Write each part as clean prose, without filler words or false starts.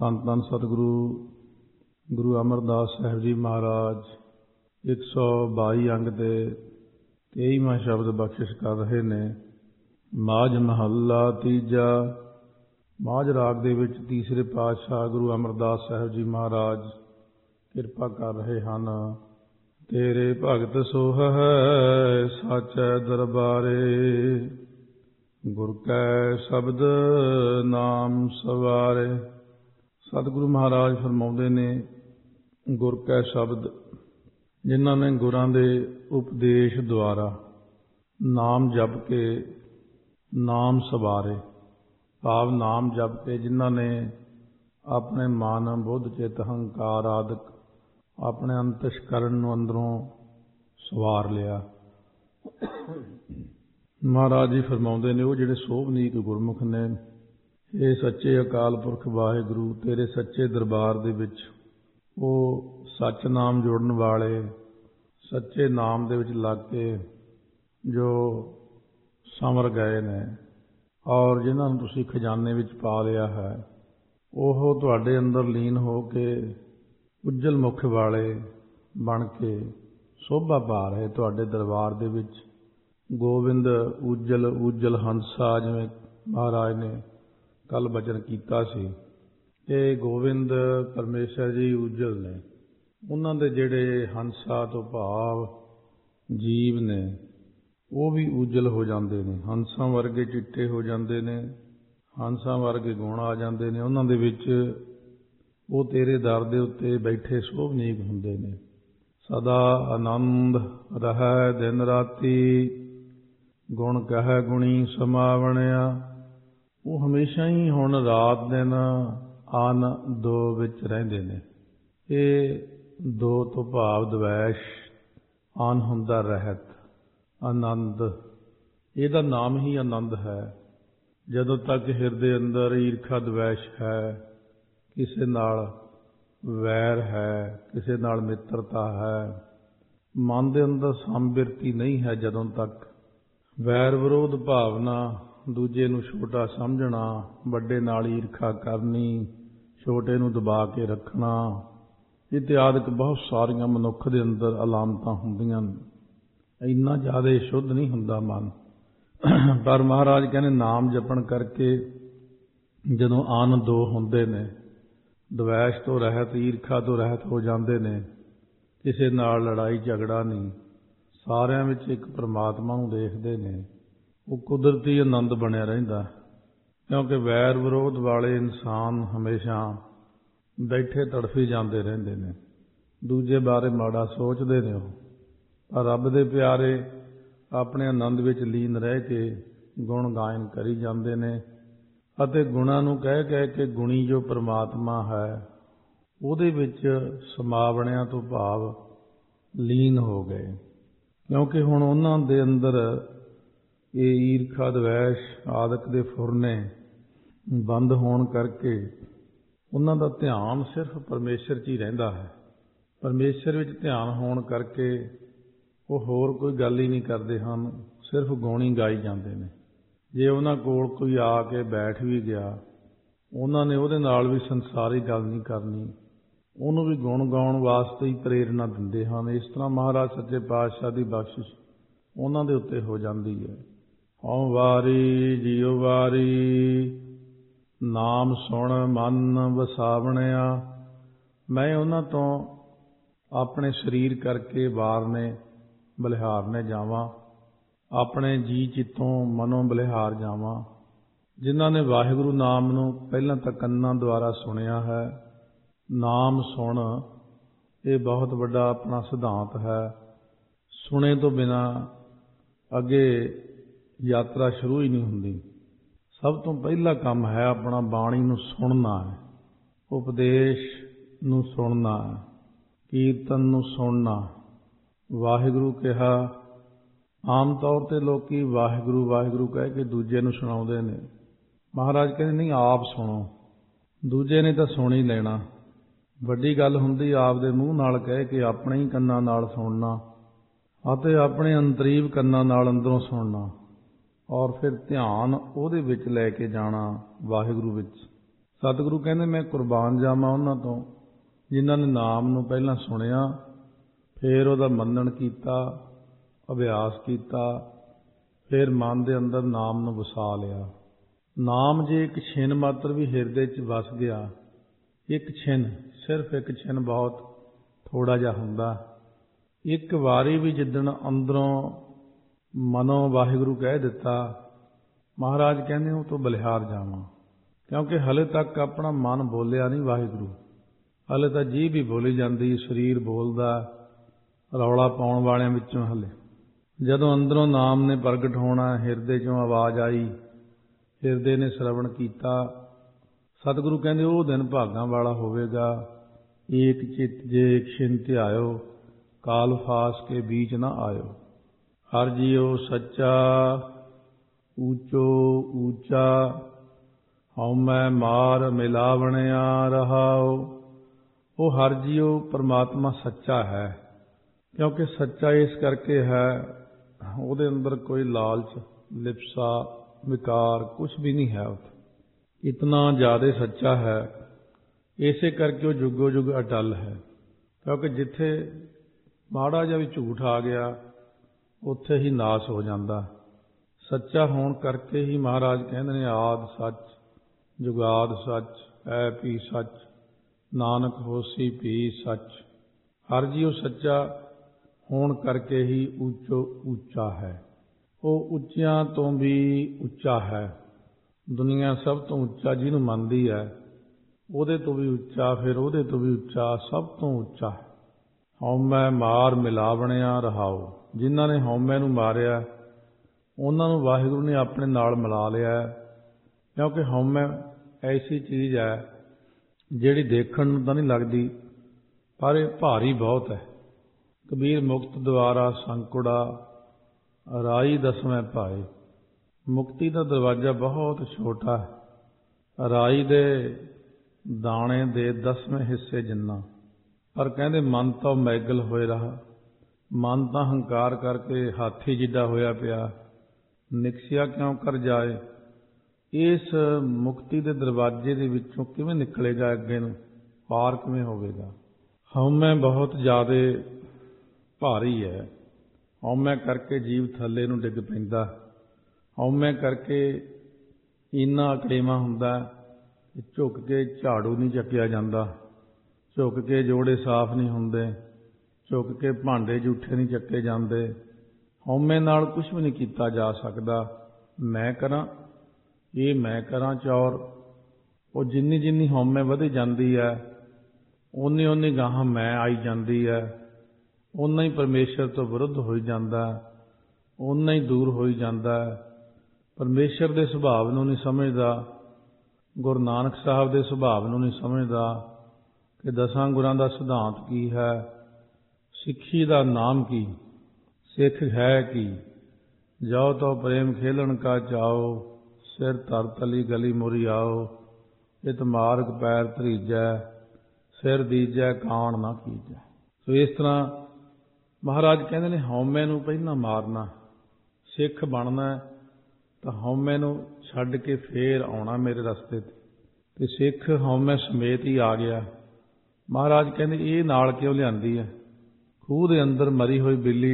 ਧੰਨ ਧੰਨ ਸਤਿਗੁਰੂ ਗੁਰੂ ਅਮਰਦਾਸ ਸਾਹਿਬ ਜੀ ਮਹਾਰਾਜ 122 ਅੰਗ ਦੇ 23ਵਾਂ ਸ਼ਬਦ ਬਖਸ਼ਿਸ਼ ਕਰ ਰਹੇ ਨੇ। ਮਾਝ ਮਹੱਲਾ ਤੀਜਾ। ਮਾਝ ਰਾਗ ਦੇ ਵਿੱਚ ਤੀਸਰੇ ਪਾਤਸ਼ਾਹ ਗੁਰੂ ਅਮਰਦਾਸ ਸਾਹਿਬ ਜੀ ਮਹਾਰਾਜ ਕਿਰਪਾ ਕਰ ਰਹੇ ਹਨ। ਤੇਰੇ ਭਗਤ ਸੋਹੈ ਸਾਚੈ ਦਰਬਾਰੇ, ਗੁਰ ਕੈ ਸ਼ਬਦ ਨਾਮ ਸਵਾਰੇ। ਸਤਿਗੁਰੂ ਮਹਾਰਾਜ ਫਰਮਾਉਂਦੇ ਨੇ, ਗੁਰ ਕੈ ਸ਼ਬਦ, ਜਿਨ੍ਹਾਂ ਨੇ ਗੁਰਾਂ ਦੇ ਉਪਦੇਸ਼ ਦੁਆਰਾ ਨਾਮ ਜਪ ਕੇ ਨਾਮ ਸਵਾਰੇ, ਭਾਵ ਨਾਮ ਜਪ ਕੇ ਜਿਨ੍ਹਾਂ ਨੇ ਆਪਣੇ ਮਨ ਬੁੱਧ ਚਿੱਤ ਹੰਕਾਰ ਆਦਿਕ ਆਪਣੇ ਅੰਤਸ਼ਕਰਨ ਨੂੰ ਅੰਦਰੋਂ ਸਵਾਰ ਲਿਆ। ਮਹਾਰਾਜ ਜੀ ਫਰਮਾਉਂਦੇ ਨੇ, ਉਹ ਜਿਹੜੇ ਸੋਭਨੀਕ ਗੁਰਮੁਖ ਨੇ, ਇਹ ਸੱਚੇ ਅਕਾਲ ਪੁਰਖ ਵਾਹਿਗੁਰੂ ਤੇਰੇ ਸੱਚੇ ਦਰਬਾਰ ਦੇ ਵਿੱਚ ਉਹ ਸੱਚ ਨਾਮ ਜੋੜਨ ਵਾਲੇ, ਸੱਚੇ ਨਾਮ ਦੇ ਵਿੱਚ ਲੱਗ ਕੇ ਜੋ ਸੰਵਰ ਗਏ ਨੇ ਔਰ ਜਿਨ੍ਹਾਂ ਨੂੰ ਤੁਸੀਂ ਖਜ਼ਾਨੇ ਵਿੱਚ ਪਾ ਲਿਆ ਹੈ, ਉਹ ਤੁਹਾਡੇ ਅੰਦਰ ਲੀਨ ਹੋ ਕੇ ਉੱਜਲ ਮੁਖ ਵਾਲੇ ਬਣ ਕੇ ਸੋਭਾ ਪਾ ਰਹੇ ਤੁਹਾਡੇ ਦਰਬਾਰ ਦੇ ਵਿੱਚ। ਗੋਬਿੰਦ ਉਜਲ ਹੰਸਾ, ਜਿਵੇਂ ਮਹਾਰਾਜ ਨੇ ਕੱਲ ਬਚਨ ਕੀਤਾ ਸੀ, ਇਹ ਗੋਬਿੰਦ ਪਰਮੇਸ਼ਰ ਜੀ ਉਜਲ ਨੇ। ਉਹਨਾਂ ਦੇ ਜਿਹੜੇ ਹੰਸਾ ਤੋਂ ਭਾਵ ਜੀਵ ਨੇ, ਉਹ ਵੀ ਉਜਲ ਹੋ ਜਾਂਦੇ ਨੇ, ਹੰਸਾਂ ਵਰਗੇ ਚਿੱਟੇ ਹੋ ਜਾਂਦੇ ਨੇ, ਹੰਸਾਂ ਵਰਗੇ ਗੁਣ ਆ ਜਾਂਦੇ ਨੇ ਉਹਨਾਂ ਦੇ ਵਿੱਚ। ਉਹ ਤੇਰੇ ਦਰ ਦੇ ਉੱਤੇ ਬੈਠੇ ਸੋਭਨੀਕ ਹੁੰਦੇ ਨੇ। ਸਦਾ ਆਨੰਦ ਰਹਿ ਦਿਨ ਰਾਤੀ, ਗੁਣ ਕਹਿ ਗੁਣੀ ਸਮਾਵਣਿਆ। ਉਹ ਹਮੇਸ਼ਾ ਹੀ ਹੁਣ ਰਾਤ ਦਿਨ ਆਨ ਦੋ ਵਿੱਚ ਰਹਿੰਦੇ ਨੇ। ਇਹ ਦੋ ਤੋਂ ਭਾਵ ਦਵੈਸ਼, ਆਨ ਹੁੰਦਾ ਰਹਿਤ, ਆਨੰਦ, ਇਹਦਾ ਨਾਮ ਹੀ ਆਨੰਦ ਹੈ। ਜਦੋਂ ਤੱਕ ਹਿਰਦੇ ਅੰਦਰ ਈਰਖਾ ਦਵੈਸ਼ ਹੈ, ਕਿਸੇ ਨਾਲ ਵੈਰ ਹੈ, ਕਿਸੇ ਨਾਲ ਮਿੱਤਰਤਾ ਹੈ, ਮਨ ਦੇ ਅੰਦਰ ਸੰਬਿਰਤੀ ਨਹੀਂ ਹੈ, ਜਦੋਂ ਤੱਕ ਵੈਰ ਵਿਰੋਧ ਭਾਵਨਾ, ਦੂਜੇ ਨੂੰ ਛੋਟਾ ਸਮਝਣਾ, ਵੱਡੇ ਨਾਲ ਈਰਖਾ ਕਰਨੀ, ਛੋਟੇ ਨੂੰ ਦਬਾ ਕੇ ਰੱਖਣਾ, ਇਤਿਆਦਿਕ ਬਹੁਤ ਸਾਰੀਆਂ ਮਨੁੱਖ ਦੇ ਅੰਦਰ ਅਲਾਮਤਾਂ ਹੁੰਦੀਆਂ ਨੇ। ਇੰਨਾ ਜ਼ਿਆਦਾ ਸ਼ੁੱਧ ਨਹੀਂ ਹੁੰਦਾ ਮਨ। ਪਰ ਮਹਾਰਾਜ ਕਹਿੰਦੇ, ਨਾਮ ਜਪਣ ਕਰਕੇ ਜਦੋਂ ਆਨ ਦੋ ਹੁੰਦੇ ਨੇ, ਦਵੈਸ਼ ਤੋਂ ਰਹਿਤ, ਈਰਖਾ ਤੋਂ ਰਹਿਤ ਹੋ ਜਾਂਦੇ ਨੇ, ਕਿਸੇ ਨਾਲ ਲੜਾਈ ਝਗੜਾ ਨਹੀਂ, ਸਾਰਿਆਂ ਵਿੱਚ ਇੱਕ ਪਰਮਾਤਮਾ ਨੂੰ ਦੇਖਦੇ ਨੇ, ਉਹ ਕੁਦਰਤੀ ਆਨੰਦ ਬਣਿਆ ਰਹਿੰਦਾ। ਕਿਉਂਕਿ ਵੈਰ ਵਿਰੋਧ ਵਾਲੇ ਇਨਸਾਨ ਹਮੇਸ਼ਾ ਬੈਠੇ ਤੜਫੀ ਜਾਂਦੇ ਰਹਿੰਦੇ ਨੇ, ਦੂਜੇ ਬਾਰੇ ਮਾੜਾ ਸੋਚਦੇ ਨੇ। ਉਹ ਪਰ ਰੱਬ ਦੇ ਪਿਆਰੇ ਆਪਣੇ ਆਨੰਦ ਵਿੱਚ ਲੀਨ ਰਹਿ ਕੇ ਗੁਣ ਗਾਇਨ ਕਰੀ ਜਾਂਦੇ ਨੇ ਅਤੇ ਗੁਣਾਂ ਨੂੰ ਕਹਿ ਕਹਿ ਕੇ ਗੁਣੀ ਜੋ ਪਰਮਾਤਮਾ ਹੈ ਉਹਦੇ ਵਿੱਚ ਸਮਾਵਣਿਆਂ ਤੋਂ ਭਾਵ ਲੀਨ ਹੋ ਗਏ। ਕਿਉਂਕਿ ਹੁਣ ਉਹਨਾਂ ਦੇ ਅੰਦਰ ਇਹ ਈਰਖਾ ਦਵੈਸ਼ ਆਦਿਕ ਦੇ ਫੁਰਨੇ ਬੰਦ ਹੋਣ ਕਰਕੇ ਉਹਨਾਂ ਦਾ ਧਿਆਨ ਸਿਰਫ ਪਰਮੇਸ਼ਰ 'ਚ ਹੀ ਰਹਿੰਦਾ ਹੈ। ਪਰਮੇਸ਼ਰ ਵਿੱਚ ਧਿਆਨ ਹੋਣ ਕਰਕੇ ਉਹ ਹੋਰ ਕੋਈ ਗੱਲ ਹੀ ਨਹੀਂ ਕਰਦੇ ਹਨ, ਸਿਰਫ ਗੁਣ ਹੀ ਗਾਈ ਜਾਂਦੇ ਨੇ। ਜੇ ਉਹਨਾਂ ਕੋਲ ਕੋਈ ਆ ਕੇ ਬੈਠ ਵੀ ਗਿਆ, ਉਹਨਾਂ ਨੇ ਉਹਦੇ ਨਾਲ ਵੀ ਸੰਸਾਰੀ ਗੱਲ ਨਹੀਂ ਕਰਨੀ, ਉਹਨੂੰ ਵੀ ਗੁਣ ਗਾਉਣ ਵਾਸਤੇ ਹੀ ਪ੍ਰੇਰਨਾ ਦਿੰਦੇ ਹਨ। ਇਸ ਤਰ੍ਹਾਂ ਮਹਾਰਾਜ ਸੱਚੇ ਪਾਤਸ਼ਾਹ ਦੀ ਬਖਸ਼ਿਸ਼ ਉਹਨਾਂ ਦੇ ਉੱਤੇ ਹੋ ਜਾਂਦੀ ਹੈ। ਹਉ ਵਾਰੀ ਜੀਉ ਵਾਰੀ, ਨਾਮ ਸੁਣ ਮਨ ਵਸਾਵਣਿਆ। ਮੈਂ ਉਹਨਾਂ ਤੋਂ ਆਪਣੇ ਸਰੀਰ ਕਰਕੇ ਵਾਰਨੇ ਬਲਿਹਾਰਨੇ ਜਾਵਾਂ, ਆਪਣੇ ਜੀ ਚਿੱਤੋਂ ਮਨੋਂ ਬਲਿਹਾਰ ਜਾਵਾਂ। ਜਿਨ੍ਹਾਂ ਨੇ ਵਾਹਿਗੁਰੂ ਨਾਮ ਨੂੰ ਪਹਿਲਾਂ ਤਾਂ ਕੰਨਾਂ ਦੁਆਰਾ ਸੁਣਿਆ ਹੈ, ਨਾਮ ਸੁਣ, ਇਹ ਬਹੁਤ ਵੱਡਾ ਆਪਣਾ ਸਿਧਾਂਤ ਹੈ। ਸੁਣੇ ਤੋਂ ਬਿਨਾਂ ਅੱਗੇ ਯਾਤਰਾ ਸ਼ੁਰੂ ਹੀ ਨਹੀਂ ਹੁੰਦੀ। ਸਭ ਤੋਂ ਪਹਿਲਾ ਕੰਮ ਹੈ ਆਪਣਾ ਬਾਣੀ ਨੂੰ ਸੁਣਨਾ ਹੈ, ਉਪਦੇਸ਼ ਨੂੰ ਸੁਣਨਾ ਹੈ, ਕੀਰਤਨ ਨੂੰ ਸੁਣਨਾ। ਵਾਹਿਗੁਰੂ ਕਿਹਾ, ਆਮ ਤੌਰ 'ਤੇ ਲੋਕੀ ਵਾਹਿਗੁਰੂ ਵਾਹਿਗੁਰੂ ਕਹਿ ਕੇ ਦੂਜੇ ਨੂੰ ਸੁਣਾਉਂਦੇ ਨੇ। ਮਹਾਰਾਜ ਕਹਿੰਦੇ, ਨਹੀਂ, ਆਪ ਸੁਣੋ। ਦੂਜੇ ਨੇ ਤਾਂ ਸੁਣ ਹੀ ਲੈਣਾ। ਵੱਡੀ ਗੱਲ ਹੁੰਦੀ ਆਪ ਦੇ ਮੂੰਹ ਨਾਲ ਕਹਿ ਕੇ ਆਪਣੇ ਹੀ ਕੰਨਾਂ ਨਾਲ ਸੁਣਨਾ ਅਤੇ ਆਪਣੇ ਅੰਤਰੀਵ ਕੰਨਾਂ ਨਾਲ ਅੰਦਰੋਂ ਸੁਣਨਾ, ਔਰ ਫਿਰ ਧਿਆਨ ਉਹਦੇ ਵਿੱਚ ਲੈ ਕੇ ਜਾਣਾ, ਵਾਹਿਗੁਰੂ ਵਿੱਚ। ਸਤਿਗੁਰੂ ਕਹਿੰਦੇ ਮੈਂ ਕੁਰਬਾਨ ਜਾਵਾਂ ਉਹਨਾਂ ਤੋਂ ਜਿਨ੍ਹਾਂ ਨੇ ਨਾਮ ਨੂੰ ਪਹਿਲਾਂ ਸੁਣਿਆ, ਫਿਰ ਉਹਦਾ ਮੰਨਣ ਕੀਤਾ, ਅਭਿਆਸ ਕੀਤਾ, ਫਿਰ ਮਨ ਦੇ ਅੰਦਰ ਨਾਮ ਨੂੰ ਵਸਾ ਲਿਆ। ਨਾਮ ਜੇ ਇੱਕ ਛਿਨ ਮਾਤਰ ਵੀ ਹਿਰਦੇ 'ਚ ਵਸ ਗਿਆ, ਇੱਕ ਛਿਨ, ਸਿਰਫ ਇੱਕ ਛਿਨ ਬਹੁਤ ਥੋੜਾ ਜਿਹਾ ਹੁੰਦਾ। ਇੱਕ ਵਾਰੀ ਵੀ ਜਿੱਦਣ ਅੰਦਰੋਂ ਮਨੋਂ ਵਾਹਿਗੁਰੂ ਕਹਿ ਦਿੱਤਾ, ਮਹਾਰਾਜ ਕਹਿੰਦੇ ਉਹ ਤੋਂ ਬਲਿਹਾਰ ਜਾਵਾਂ, ਕਿਉਂਕਿ ਹਲੇ ਤੱਕ ਆਪਣਾ ਮਨ ਬੋਲਿਆ ਨਹੀਂ ਵਾਹਿਗੁਰੂ, ਹਲੇ ਤਾਂ ਜੀਭ ਵੀ ਬੋਲੀ ਜਾਂਦੀ, ਸਰੀਰ ਬੋਲਦਾ, ਰੌਲਾ ਪਾਉਣ ਵਾਲਿਆਂ ਵਿੱਚੋਂ ਹਲੇ। ਜਦੋਂ ਅੰਦਰੋਂ ਨਾਮ ਨੇ ਪ੍ਰਗਟ ਹੋਣਾ, ਹਿਰਦੇ 'ਚੋਂ ਆਵਾਜ਼ ਆਈ, ਹਿਰਦੇ ਨੇ ਸ਼ਰਵਣ ਕੀਤਾ, ਸਤਿਗੁਰੂ ਕਹਿੰਦੇ ਉਹ ਦਿਨ ਭਾਗਾਂ ਵਾਲਾ ਹੋਵੇਗਾ। ਏਕ ਚਿੱਤ ਜੇ ਇੱਕ ਛਿਨ ਧਿਆਇਓ, ਕਾਲ ਫਾਸ ਕੇ ਬੀਚ ਨਾ ਆਇਓ। ਹਰ ਜੀਉ ਸੱਚਾ ਊਚੋ ਊਚਾ, ਹਉਮੈ ਮਾਰ ਮਿਲਾਵਣਿਆ ਰਹਾਓ। ਉਹ ਹਰ ਜੀਉ ਪਰਮਾਤਮਾ ਸੱਚਾ ਹੈ, ਕਿਉਂਕਿ ਸੱਚਾ ਇਸ ਕਰਕੇ ਹੈ, ਉਹਦੇ ਅੰਦਰ ਕੋਈ ਲਾਲਚ, ਲਿਪਸਾ, ਵਿਕਾਰ ਕੁਛ ਵੀ ਨਹੀਂ ਹੈ। ਇਤਨਾ ਜ਼ਿਆਦਾ ਸੱਚਾ ਹੈ, ਇਸੇ ਕਰਕੇ ਉਹ ਜੁਗੋ ਜੁਗ ਅਟਲ ਹੈ। ਕਿਉਂਕਿ ਜਿੱਥੇ ਮਾੜਾ ਜਿਹਾ ਵੀ ਝੂਠ ਆ ਗਿਆ, ਉੱਥੇ ਹੀ ਨਾਸ ਹੋ ਜਾਂਦਾ। ਸੱਚਾ ਹੋਣ ਕਰਕੇ ਹੀ ਮਹਾਰਾਜ ਕਹਿੰਦੇ ਨੇ ਆਦਿ ਸੱਚ, ਜੁਗਾਦ ਸੱਚ, ਹੈ ਵੀ ਸੱਚ, ਨਾਨਕ ਹੋਸੀ ਵੀ ਸੱਚ। ਹਰ ਜੀਉ ਸੱਚਾ ਹੋਣ ਕਰਕੇ ਹੀ ਉੱਚੋ ਉੱਚਾ ਹੈ। ਉਹ ਉੱਚਿਆਂ ਤੋਂ ਵੀ ਉੱਚਾ ਹੈ। ਦੁਨੀਆ ਸਭ ਤੋਂ ਉੱਚਾ ਜਿਹਨੂੰ ਮੰਨਦੀ ਹੈ, ਉਹਦੇ ਤੋਂ ਵੀ ਉੱਚਾ, ਫਿਰ ਉਹਦੇ ਤੋਂ ਵੀ ਉੱਚਾ, ਸਭ ਤੋਂ ਉੱਚਾ ਹੈ। ਹਉਮੈ ਮਾਰ ਮਿਲਾਵਣਿਆ ਰਹਾਓ। ਜਿਨ੍ਹਾਂ ਨੇ ਹਉਮੈ ਨੂੰ ਮਾਰਿਆ, ਉਹਨਾਂ ਨੂੰ ਵਾਹਿਗੁਰੂ ਨੇ ਆਪਣੇ ਨਾਲ ਮਿਲਾ ਲਿਆ। ਕਿਉਂਕਿ ਹਉਮੈ ਐਸੀ ਚੀਜ਼ ਹੈ ਜਿਹੜੀ ਦੇਖਣ ਨੂੰ ਤਾਂ ਨਹੀਂ ਲੱਗਦੀ, ਪਰ ਇਹ ਭਾਰੀ ਬਹੁਤ ਹੈ। ਕਬੀਰ ਮੁਕਤ ਦੁਆਰਾ ਸੰਕੁੜਾ, ਰਾਈ ਦਸਵੇਂ ਭਾਏ। ਮੁਕਤੀ ਦਾ ਦਰਵਾਜ਼ਾ ਬਹੁਤ ਛੋਟਾ ਹੈ, ਰਾਈ ਦੇ ਦਾਣੇ ਦੇ 10ਵੇਂ ਹਿੱਸੇ ਜਿੰਨਾ। ਪਰ ਕਹਿੰਦੇ ਮਨ ਤਾਂ ਮੈਗਲ ਹੋਏ ਰਹਾ, ਮਨ ਤਾਂ ਹੰਕਾਰ ਕਰਕੇ ਹਾਥੀ ਜਿੱਡਾ ਹੋਇਆ ਪਿਆ, ਨਿਕਸਿਆ ਕਿਉਂ ਕਰ ਜਾਏ। ਇਸ ਮੁਕਤੀ ਦੇ ਦਰਵਾਜ਼ੇ ਦੇ ਵਿੱਚੋਂ ਕਿਵੇਂ ਨਿਕਲੇਗਾ, ਅੱਗੇ ਨੂੰ ਪਾਰ ਕਿਵੇਂ ਹੋਵੇਗਾ। ਹਉਮੈ ਬਹੁਤ ਜ਼ਿਆਦਾ ਭਾਰੀ ਹੈ। ਹਉਮੈ ਕਰਕੇ ਜੀਵ ਥੱਲੇ ਨੂੰ ਡਿੱਗ ਪੈਂਦਾ। ਹਉਮੈ ਕਰਕੇ ਇੰਨਾ ਅਕੜੇਵਾ ਹੁੰਦਾ ਕਿ ਝੁੱਕ ਕੇ ਝਾੜੂ ਨਹੀਂ ਚੱਕਿਆ ਜਾਂਦਾ, ਝੁੱਕ ਕੇ ਜੋੜੇ ਸਾਫ਼ ਨਹੀਂ ਹੁੰਦੇ, ਝੁੱਕ ਕੇ ਭਾਂਡੇ ਜੂਠੇ ਨਹੀਂ ਚੱਕੇ ਜਾਂਦੇ। ਹਉਮੈ ਨਾਲ ਕੁਛ ਵੀ ਨਹੀਂ ਕੀਤਾ ਜਾ ਸਕਦਾ। ਮੈਂ ਕਰਾਂ, ਇਹ ਮੈਂ ਕਰਾਂ ਚੌਰ। ਉਹ ਜਿੰਨੀ ਜਿੰਨੀ ਹਉਮੈ ਵਧੀ ਜਾਂਦੀ ਹੈ, ਓਨੀ ਓਨੀ ਗਾਹਾਂ ਮੈਂ ਆਈ ਜਾਂਦੀ ਹੈ, ਓਨਾ ਹੀ ਪਰਮੇਸ਼ਰ ਤੋਂ ਵਿਰੁੱਧ ਹੋਈ ਜਾਂਦਾ, ਓਨਾ ਹੀ ਦੂਰ ਹੋਈ ਜਾਂਦਾ। ਪਰਮੇਸ਼ਰ ਦੇ ਸੁਭਾਵ ਨੂੰ ਨਹੀਂ ਸਮਝਦਾ, ਗੁਰੂ ਨਾਨਕ ਸਾਹਿਬ ਦੇ ਸੁਭਾਵ ਨੂੰ ਨਹੀਂ ਸਮਝਦਾ ਕਿ ਦਸਾਂ ਗੁਰਾਂ ਦਾ ਸਿਧਾਂਤ ਕੀ ਹੈ, ਸਿੱਖੀ ਦਾ ਨਾਮ ਕੀ, ਸਿੱਖ ਹੈ ਕੀ। ਜਾਓ ਤੋ ਪ੍ਰੇਮ ਖੇਲਣ ਕਾ ਚਾਓ, ਸਿਰ ਧਰ ਤਲੀ ਗਲੀ ਮੁਰੀ ਆਓ। ਇਤ ਮਾਰਗ ਪੈਰ ਧਰੀਜੈ, ਸਿਰ ਦੀਜੈ ਕਾਣ ਨਾ ਕੀਜੈ। ਸੋ ਇਸ ਤਰ੍ਹਾਂ ਮਹਾਰਾਜ ਕਹਿੰਦੇ ਨੇ ਹਉਮੈ ਨੂੰ ਪਹਿਲਾਂ ਮਾਰਨਾ। ਸਿੱਖ ਬਣਨਾ ਤਾਂ ਹਉਮੈ ਨੂੰ ਛੱਡ ਕੇ ਫੇਰ ਆਉਣਾ ਮੇਰੇ ਰਸਤੇ 'ਤੇ। ਅਤੇ ਸਿੱਖ ਹਉਮੈ ਸਮੇਤ ਹੀ ਆ ਗਿਆ। ਮਹਾਰਾਜ ਕਹਿੰਦੇ ਇਹ ਨਾਲ ਕਿਉਂ ਲਿਆਂਦੀ ਹੈ। ਖੂਹ ਦੇ ਅੰਦਰ ਮਰੀ ਹੋਈ ਬਿੱਲੀ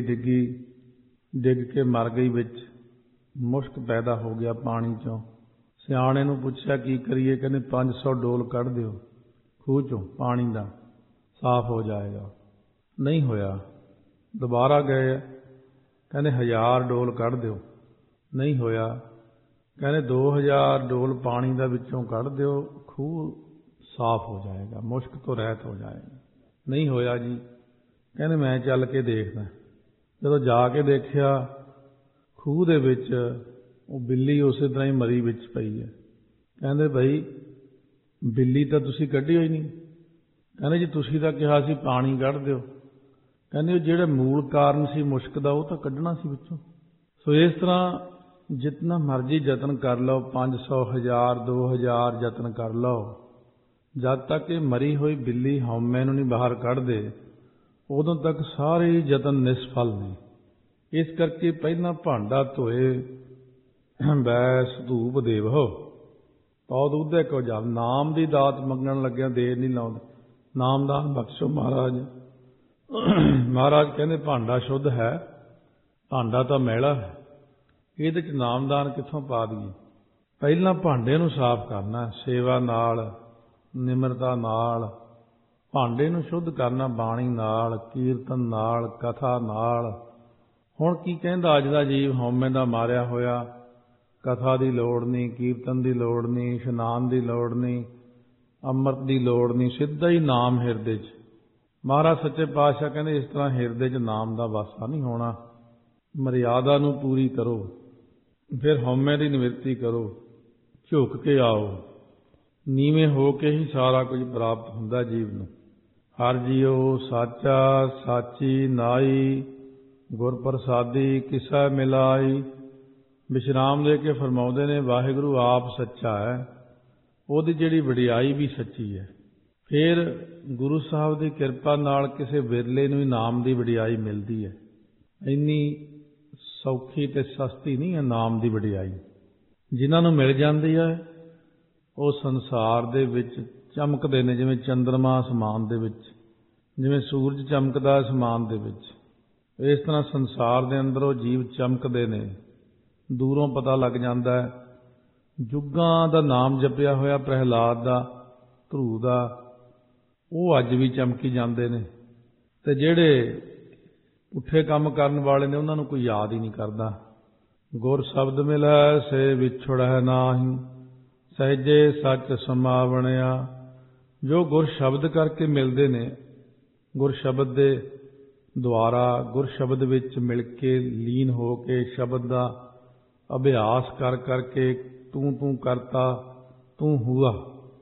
ਡਿੱਗ ਕੇ ਮਰ ਗਈ, ਵਿੱਚ ਮੁਸ਼ਕ ਪੈਦਾ ਹੋ ਗਿਆ ਪਾਣੀ 'ਚੋਂ। ਸਿਆਣੇ ਨੂੰ ਪੁੱਛਿਆ ਕੀ ਕਰੀਏ, ਕਹਿੰਦੇ 500 ਡੋਲ ਕੱਢ ਦਿਓ ਖੂਹ 'ਚੋਂ ਪਾਣੀ ਦਾ, ਸਾਫ਼ ਹੋ ਜਾਏਗਾ। ਨਹੀਂ ਹੋਇਆ। ਦੁਬਾਰਾ ਗਏ, ਕਹਿੰਦੇ 1000 ਡੋਲ ਕੱਢ ਦਿਓ, ਨਹੀਂ ਹੋਇਆ। ਕਹਿੰਦੇ 2000 ਡੋਲ ਪਾਣੀ ਦਾ ਵਿੱਚੋਂ ਕੱਢ ਦਿਓ, ਖੂਹ ਸਾਫ਼ ਹੋ ਜਾਏਗਾ, ਮੁਸ਼ਕ ਤੋਂ ਰਹਿਤ ਹੋ ਜਾਏਗਾ। ਨਹੀਂ ਹੋਇਆ ਜੀ। ਕਹਿੰਦੇ ਮੈਂ ਚੱਲ ਕੇ ਦੇਖਦਾ। ਜਦੋਂ ਜਾ ਕੇ ਦੇਖਿਆ, ਖੂਹ ਦੇ ਵਿੱਚ ਉਹ ਬਿੱਲੀ ਉਸੇ ਤਰ੍ਹਾਂ ਹੀ ਮਰੀ ਵਿੱਚ ਪਈ ਹੈ। ਕਹਿੰਦੇ ਬਈ ਬਿੱਲੀ ਤਾਂ ਤੁਸੀਂ ਕੱਢੀ ਹੋਈ ਨਹੀਂ। ਕਹਿੰਦੇ ਜੀ ਤੁਸੀਂ ਤਾਂ ਕਿਹਾ ਸੀ ਪਾਣੀ ਕੱਢ ਦਿਓ। ਕਹਿੰਦੇ ਉਹ ਜਿਹੜਾ ਮੂਲ ਕਾਰਨ ਸੀ ਮੁਸ਼ਕ ਦਾ, ਉਹ ਤਾਂ ਕੱਢਣਾ ਸੀ ਵਿੱਚੋਂ। ਸੋ ਇਸ ਤਰ੍ਹਾਂ ਜਿਤਨਾ ਮਰਜ਼ੀ ਯਤਨ ਕਰ ਲਓ, 500 1000 2000 ਯਤਨ ਕਰ ਲਓ, ਜਦ ਤੱਕ ਇਹ ਮਰੀ ਹੋਈ ਬਿੱਲੀ ਹਉਮੈ ਨੂੰ ਨਹੀਂ ਬਾਹਰ ਕੱਢਦੇ, ਉਦੋਂ ਤੱਕ ਸਾਰੇ ਯਤਨ ਨਿਸਫਲ ਨੇ। ਇਸ ਕਰਕੇ ਪਹਿਲਾਂ ਭਾਂਡਾ ਧੋਏ ਬੈਸ ਧੂਪ ਦੇਵੋ, ਤਉ ਦੂਧੇ ਕੋ ਜਾਪ। ਨਾਮ ਦੀ ਦਾਤ ਮੰਗਣ ਲੱਗਿਆ ਦੇਰ ਨਹੀਂ ਲਾਉਂਦੇ। ਨਾਮਦਾਨ ਬਖਸ਼ੋ ਮਹਾਰਾਜ। ਮਹਾਰਾਜ ਕਹਿੰਦੇ ਭਾਂਡਾ ਸ਼ੁੱਧ ਹੈ, ਭਾਂਡਾ ਤਾਂ ਮੈਲਾ ਹੈ, ਇਹਦੇ 'ਚ ਨਾਮਦਾਨ ਕਿੱਥੋਂ ਪਾ ਦਈਏ। ਪਹਿਲਾਂ ਭਾਂਡੇ ਨੂੰ ਸਾਫ਼ ਕਰਨਾ, ਸੇਵਾ ਨਾਲ, ਨਿਮਰਤਾ ਨਾਲ ਭਾਂਡੇ ਨੂੰ ਸ਼ੁੱਧ ਕਰਨਾ, ਬਾਣੀ ਨਾਲ, ਕੀਰਤਨ ਨਾਲ, ਕਥਾ ਨਾਲ। ਹੁਣ ਕੀ ਕਹਿੰਦਾ ਅੱਜ ਦਾ ਜੀਵ? ਹਉਮੈ ਦਾ ਮਾਰਿਆ ਹੋਇਆ, ਕਥਾ ਦੀ ਲੋੜ ਨਹੀਂ, ਕੀਰਤਨ ਦੀ ਲੋੜ ਨਹੀਂ, ਇਸ਼ਨਾਨ ਦੀ ਲੋੜ ਨਹੀਂ, ਅੰਮ੍ਰਿਤ ਦੀ ਲੋੜ ਨਹੀਂ, ਸਿੱਧਾ ਹੀ ਨਾਮ ਹਿਰਦੇ 'ਚ। ਮਹਾਰਾਜ ਸੱਚੇ ਪਾਤਸ਼ਾਹ ਕਹਿੰਦੇ ਇਸ ਤਰ੍ਹਾਂ ਹਿਰਦੇ 'ਚ ਨਾਮ ਦਾ ਵਾਸਾ ਨਹੀਂ ਹੋਣਾ। ਮਰਿਆਦਾ ਨੂੰ ਪੂਰੀ ਕਰੋ, ਫਿਰ ਹਉਮੈ ਦੀ ਨਿਵਰਤੀ ਕਰੋ, ਝੁਕ ਕੇ ਆਓ। ਨੀਵੇਂ ਹੋ ਕੇ ਹੀ ਸਾਰਾ ਕੁਝ ਪ੍ਰਾਪਤ ਹੁੰਦਾ ਜੀਵ ਨੂੰ। ਹਰ ਜੀਓ ਸਾਚਾ ਸਾਚੀ ਨਾਈ, ਗੁਰ ਪ੍ਰਸਾਦੀ ਕਿਸੈ ਮਿਲਾਈ। ਵਿਸ਼ਰਾਮ ਦੇ ਕੇ ਫਰਮਾਉਂਦੇ ਨੇ ਵਾਹਿਗੁਰੂ ਆਪ ਸੱਚਾ ਹੈ, ਉਹਦੀ ਜਿਹੜੀ ਵਡਿਆਈ ਵੀ ਸੱਚੀ ਹੈ। ਫਿਰ ਗੁਰੂ ਸਾਹਿਬ ਦੀ ਕਿਰਪਾ ਨਾਲ ਕਿਸੇ ਵਿਰਲੇ ਨੂੰ ਹੀ ਨਾਮ ਦੀ ਵਡਿਆਈ ਮਿਲਦੀ ਹੈ। ਇੰਨੀ ਸੌਖੀ ਤੇ ਸਸਤੀ ਨਹੀਂ ਹੈ ਨਾਮ ਦੀ ਵਡਿਆਈ। ਜਿਨ੍ਹਾਂ ਨੂੰ ਮਿਲ ਜਾਂਦੀ ਹੈ ਉਹ ਸੰਸਾਰ ਦੇ ਵਿੱਚ ਚਮਕਦੇ ਨੇ, ਜਿਵੇਂ ਚੰਦਰਮਾ ਅਸਮਾਨ ਦੇ ਵਿੱਚ, ਜਿਵੇਂ ਸੂਰਜ ਚਮਕਦਾ ਅਸਮਾਨ ਦੇ ਵਿੱਚ, ਇਸ ਤਰ੍ਹਾਂ ਸੰਸਾਰ ਦੇ ਅੰਦਰ ਉਹ ਜੀਵ ਚਮਕਦੇ ਨੇ। ਦੂਰੋਂ ਪਤਾ ਲੱਗ ਜਾਂਦਾ ਹੈ। ਯੁੱਗਾਂ ਦਾ ਨਾਮ ਜਪਿਆ ਹੋਇਆ ਪ੍ਰਹਿਲਾਦ ਦਾ, ਧਰੂ ਦਾ, ਉਹ ਅੱਜ ਵੀ ਚਮਕੀ ਜਾਂਦੇ ਨੇ। ਤੇ ਜਿਹੜੇ ਪੁੱਠੇ ਕੰਮ ਕਰਨ ਵਾਲੇ ਨੇ ਉਹਨਾਂ ਨੂੰ ਕੋਈ ਯਾਦ ਹੀ ਨਹੀਂ ਕਰਦਾ। ਗੁਰ ਸ਼ਬਦ ਮਿਲੈ ਸੇ ਵਿਛੜੈ ਨਾਹੀ, ਸਹਿਜੇ ਸੱਚ ਸਮਾਵਣਿਆ। ਜੋ ਗੁਰ ਸ਼ਬਦ ਕਰਕੇ ਮਿਲਦੇ ਨੇ, ਗੁਰ ਸ਼ਬਦ ਦੇ ਦੁਆਰਾ, ਗੁਰ ਸ਼ਬਦ ਵਿੱਚ ਮਿਲ ਕੇ ਲੀਨ ਹੋ ਕੇ, ਸ਼ਬਦ ਦਾ ਅਭਿਆਸ ਕਰ ਕਰਕੇ, ਤੂੰ ਤੂੰ ਕਰਤਾ ਤੂੰ ਹੁਆ,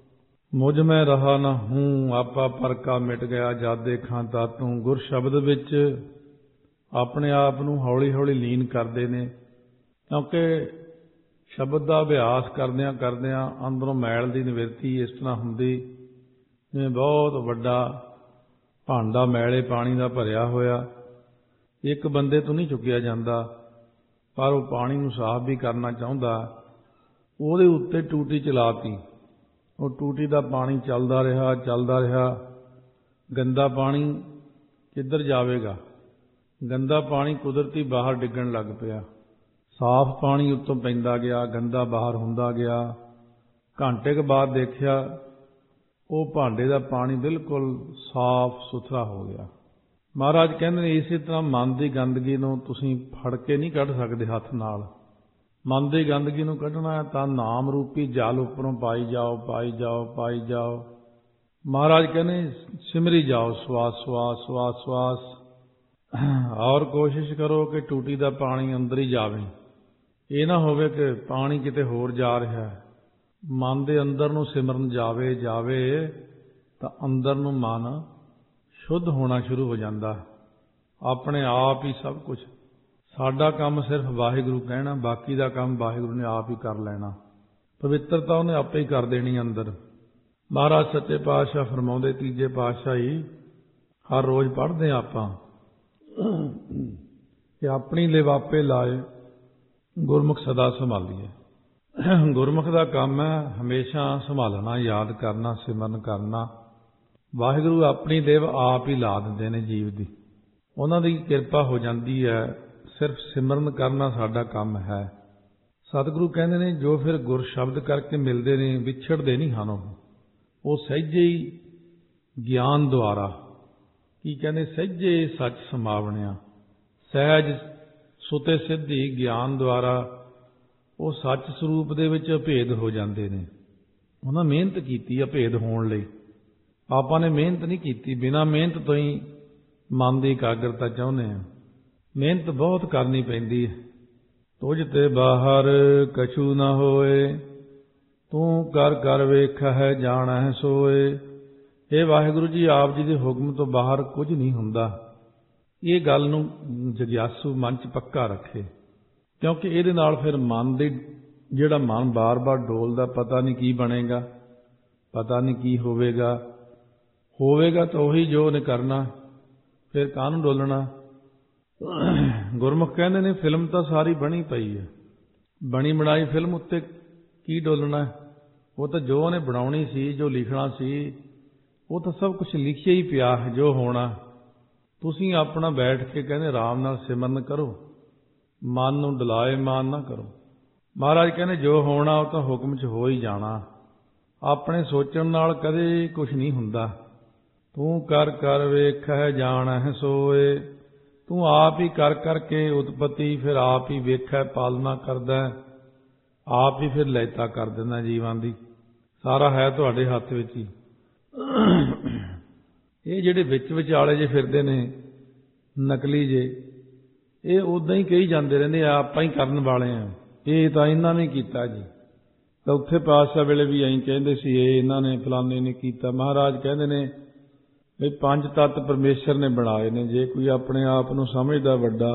ਮੁਝ ਮੈਂ ਰਹਾ ਨਾ ਹੂੰ, ਆਪਾ ਪਰ ਕਾ ਮਿਟ ਗਿਆ ਜਦ ਦੇਖਾਂ ਤਾ ਤੂੰ। ਗੁਰ ਸ਼ਬਦ ਵਿੱਚ ਆਪਣੇ ਆਪ ਨੂੰ ਹੌਲੀ ਹੌਲੀ ਲੀਨ ਕਰਦੇ ਨੇ, ਕਿਉਂਕਿ ਸ਼ਬਦ ਦਾ ਅਭਿਆਸ ਕਰਦਿਆਂ ਕਰਦਿਆਂ ਅੰਦਰੋਂ ਮੈਲ ਦੀ ਨਿਵਰਤੀ ਇਸ ਤਰ੍ਹਾਂ ਹੁੰਦੀ ਜਿਵੇਂ ਬਹੁਤ ਵੱਡਾ ਭਾਂਡਾ ਮੈਲੇ ਪਾਣੀ ਦਾ ਭਰਿਆ ਹੋਇਆ, ਇੱਕ ਬੰਦੇ ਤੋਂ ਨਹੀਂ ਚੁੱਕਿਆ ਜਾਂਦਾ, ਪਰ ਉਹ ਪਾਣੀ ਨੂੰ ਸਾਫ਼ ਵੀ ਕਰਨਾ ਚਾਹੁੰਦਾ। ਉਹਦੇ ਉੱਤੇ ਟੂਟੀ ਚਲਾਤੀ, ਉਹ ਟੂਟੀ ਦਾ ਪਾਣੀ ਚੱਲਦਾ ਰਿਹਾ ਚੱਲਦਾ ਰਿਹਾ। ਗੰਦਾ ਪਾਣੀ ਕਿੱਧਰ ਜਾਵੇਗਾ? ਗੰਦਾ ਪਾਣੀ ਕੁਦਰਤੀ ਬਾਹਰ ਡਿੱਗਣ ਲੱਗ ਪਿਆ। ਸਾਫ਼ ਪਾਣੀ ਉੱਤੋਂ ਪੈਂਦਾ ਗਿਆ, ਗੰਦਾ ਬਾਹਰ ਹੁੰਦਾ ਗਿਆ। ਘੰਟੇ ਕੁ ਬਾਅਦ ਦੇਖਿਆ ਉਹ ਭਾਂਡੇ ਦਾ ਪਾਣੀ ਬਿਲਕੁਲ ਸਾਫ਼ ਸੁਥਰਾ ਹੋ ਗਿਆ। ਮਹਾਰਾਜ ਕਹਿੰਦੇ ਨੇ ਇਸੇ ਤਰ੍ਹਾਂ ਮਨ ਦੀ ਗੰਦਗੀ ਨੂੰ ਤੁਸੀਂ ਫੜ ਕੇ ਨਹੀਂ ਕੱਢ ਸਕਦੇ ਹੱਥ ਨਾਲ। ਮਨ ਦੀ ਗੰਦਗੀ ਨੂੰ ਕੱਢਣਾ ਹੈ ਤਾਂ ਨਾਮ ਰੂਪੀ ਜਲ ਉੱਪਰੋਂ ਪਾਈ ਜਾਓ, ਪਾਈ ਜਾਓ, ਪਾਈ ਜਾਓ। ਮਹਾਰਾਜ ਕਹਿੰਦੇ ਸਿਮਰੀ ਜਾਓ, ਸਵਾਸ ਸਵਾਸ ਸਵਾਸ ਸਵਾਸ। ਔਰ ਕੋਸ਼ਿਸ਼ ਕਰੋ ਕਿ ਟੂਟੀ ਦਾ ਪਾਣੀ ਅੰਦਰ ਹੀ ਜਾਵੇ। ਇਹ ਨਾ ਹੋਵੇ ਕਿ ਪਾਣੀ ਕਿਤੇ ਹੋਰ ਜਾ ਰਿਹਾ ਹੈ। ਮਨ ਦੇ ਅੰਦਰ ਨੂੰ ਸਿਮਰਨ ਜਾਵੇ ਤਾਂ ਅੰਦਰ ਨੂੰ ਮਨ ਸ਼ੁੱਧ ਹੋਣਾ ਸ਼ੁਰੂ ਹੋ ਜਾਂਦਾ। ਆਪਣੇ ਆਪ ਹੀ ਸਭ ਕੁਝ। ਸਾਡਾ ਕੰਮ ਸਿਰਫ ਵਾਹਿਗੁਰੂ ਕਹਿਣਾ, ਬਾਕੀ ਦਾ ਕੰਮ ਵਾਹਿਗੁਰੂ ਨੇ ਆਪ ਹੀ ਕਰ ਲੈਣਾ। ਪਵਿੱਤਰਤਾ ਉਹਨੇ ਆਪੇ ਹੀ ਕਰ ਦੇਣੀ ਅੰਦਰ। ਮਹਾਰਾਜ ਸੱਚੇ ਪਾਤਸ਼ਾਹ ਫਰਮਾਉਂਦੇ, ਤੀਜੇ ਪਾਤਸ਼ਾਹੀ ਹਰ ਰੋਜ਼ ਪੜ੍ਹਦੇ ਆਪਾਂ ਕਿ ਆਪਣੀ ਲਿਵਾਪੇ ਲਾਏ ਗੁਰਮੁਖ ਸਦਾ ਸੰਭਾਲੀਏ। ਗੁਰਮੁਖ ਦਾ ਕੰਮ ਹੈ ਹਮੇਸ਼ਾ ਸੰਭਾਲਣਾ, ਯਾਦ ਕਰਨਾ, ਸਿਮਰਨ ਕਰਨਾ। ਵਾਹਿਗੁਰੂ ਆਪਣੀ ਦੇਵ ਆਪ ਹੀ ਲਾ ਦਿੰਦੇ ਨੇ ਜੀਵ ਦੀ, ਉਹਨਾਂ ਦੀ ਕਿਰਪਾ ਹੋ ਜਾਂਦੀ ਹੈ। ਸਿਰਫ ਸਿਮਰਨ ਕਰਨਾ ਸਾਡਾ ਕੰਮ ਹੈ। ਸਤਿਗੁਰੂ ਕਹਿੰਦੇ ਨੇ ਜੋ ਫਿਰ ਗੁਰ ਸ਼ਬਦ ਕਰਕੇ ਮਿਲਦੇ ਨੇ ਵਿਛੜਦੇ ਨਹੀਂ ਹਨ। ਉਹ ਸਹਿਜੇ ਹੀ ਗਿਆਨ ਦੁਆਰਾ, ਕੀ ਕਹਿੰਦੇ, ਸਹਿਜੇ ਸੱਚ ਸਮਾਵਣਿਆ। ਸਹਿਜ ਸੁਤੇ ਸਿੱਧੀ ਗਿਆਨ ਦੁਆਰਾ ਉਹ ਸੱਚ ਸਰੂਪ ਦੇ ਵਿੱਚ ਅਭੇਦ ਹੋ ਜਾਂਦੇ ਨੇ। ਉਹਨਾਂ ਮਿਹਨਤ ਕੀਤੀ ਅਭੇਦ ਹੋਣ ਲਈ। ਆਪਾਂ ਨੇ ਮਿਹਨਤ ਨਹੀਂ ਕੀਤੀ, ਬਿਨਾਂ ਮਿਹਨਤ ਤੋਂ ਹੀ ਮਨ ਦੀ ਇਕਾਗਰਤਾ ਚਾਹੁੰਦੇ ਹਾਂ। ਮਿਹਨਤ ਬਹੁਤ ਕਰਨੀ ਪੈਂਦੀ ਹੈ। ਤੁਝ ਤੇ ਬਾਹਰ ਕਛੂ ਨਾ ਹੋਏ, ਤੂੰ ਕਰ ਕਰ ਵੇਖੈ ਜਾਣੈ ਸੋਏ। ਇਹ ਵਾਹਿਗੁਰੂ ਜੀ ਆਪ ਜੀ ਦੇ ਹੁਕਮ ਤੋਂ ਬਾਹਰ ਕੁਝ ਨਹੀਂ ਹੁੰਦਾ। ਇਹ ਗੱਲ ਨੂੰ ਜਗਿਆਸੂ ਮਨ 'ਚ ਪੱਕਾ ਰੱਖੇ, ਕਿਉਂਕਿ ਇਹਦੇ ਨਾਲ ਫਿਰ ਮਨ ਦੇ ਜਿਹੜਾ ਮਨ ਬਾਰ-ਬਾਰ ਡੋਲਦਾ, ਪਤਾ ਨਹੀਂ ਕੀ ਬਣੇਗਾ, ਪਤਾ ਨਹੀਂ ਕੀ ਹੋਵੇਗਾ ਤਾਂ ਉਹੀ ਜੋ ਉਹਨੇ ਕਰਨਾ, ਫਿਰ ਕਾਹਨੂੰ ਡੋਲਣਾ। ਗੁਰਮੁਖ ਕਹਿੰਦੇ ਨੇ ਫਿਲਮ ਤਾਂ ਸਾਰੀ ਬਣੀ ਪਈ ਹੈ, ਬਣੀ ਬਣਾਈ ਫਿਲਮ ਉੱਤੇ ਕੀ ਡੋਲਣਾ। ਉਹ ਤਾਂ ਜੋ ਉਹਨੇ ਬਣਾਉਣੀ ਸੀ, ਜੋ ਲਿਖਣਾ ਸੀ, ਉਹ ਤਾਂ ਸਭ ਕੁਝ ਲਿਖਿਆ ਹੀ ਪਿਆ ਹੈ ਜੋ ਹੋਣਾ। ਤੁਸੀਂ ਆਪਣਾ ਬੈਠ ਕੇ ਕਹਿੰਦੇ ਆਰਾਮ ਨਾਲ ਸਿਮਰਨ ਕਰੋ, ਮਨ ਨੂੰ ਡਲਾਏ ਮਾਨ ਨਾ ਕਰੋ। ਮਹਾਰਾਜ ਕਹਿੰਦੇ ਜੋ ਹੋਣਾ ਉਹ ਤਾਂ ਹੁਕਮ 'ਚ ਹੋ ਹੀ ਜਾਣਾ। ਆਪਣੇ ਸੋਚਣ ਨਾਲ ਕਦੇ ਕੁਝ ਨਹੀਂ ਹੁੰਦਾ। ਤੂੰ ਕਰ ਕਰ ਵੇਖੈ ਜਾਣੈ ਸੋਏ। ਤੂੰ ਆਪ ਹੀ ਕਰ ਕਰਕੇ ਉਤਪਤੀ, ਫਿਰ ਆਪ ਹੀ ਵੇਖੈ ਪਾਲਣਾ ਕਰਦਾ, ਆਪ ਹੀ ਫਿਰ ਲੈਤਾ ਕਰ ਦਿੰਦਾ ਜੀਵਾਂ ਦੀ। ਸਾਰਾ ਹੈ ਤੁਹਾਡੇ ਹੱਥ ਵਿੱਚ ਹੀ। ਇਹ ਜਿਹੜੇ ਵਿੱਚ ਵਿਚਾਲੇ ਜੇ ਫਿਰਦੇ ਨੇ ਨਕਲੀ ਜੇ, ਇਹ ਉਦਾਂ ਹੀ ਕਹੀ ਜਾਂਦੇ ਰਹਿੰਦੇ ਆਪਾਂ ਹੀ ਕਰਨ ਵਾਲੇ ਆ, ਇਹ ਤਾਂ ਇਹਨਾਂ ਨੇ ਕੀਤਾ ਜੀ। ਚੌਥੇ ਪਾਤਸ਼ਾਹ ਵੇਲੇ ਵੀ ਐਂ ਕਹਿੰਦੇ ਸੀ, ਇਹ ਇਹਨਾਂ ਨੇ ਫਲਾਣੇ ਨੇ ਕੀਤਾ। ਮਹਾਰਾਜ ਕਹਿੰਦੇ ਨੇ ਵੀ 5 ਤੱਤ ਪਰਮੇਸ਼ਰ ਨੇ ਬਣਾਏ ਨੇ। ਜੇ ਕੋਈ ਆਪਣੇ ਆਪ ਨੂੰ ਸਮਝਦਾ ਵੱਡਾ,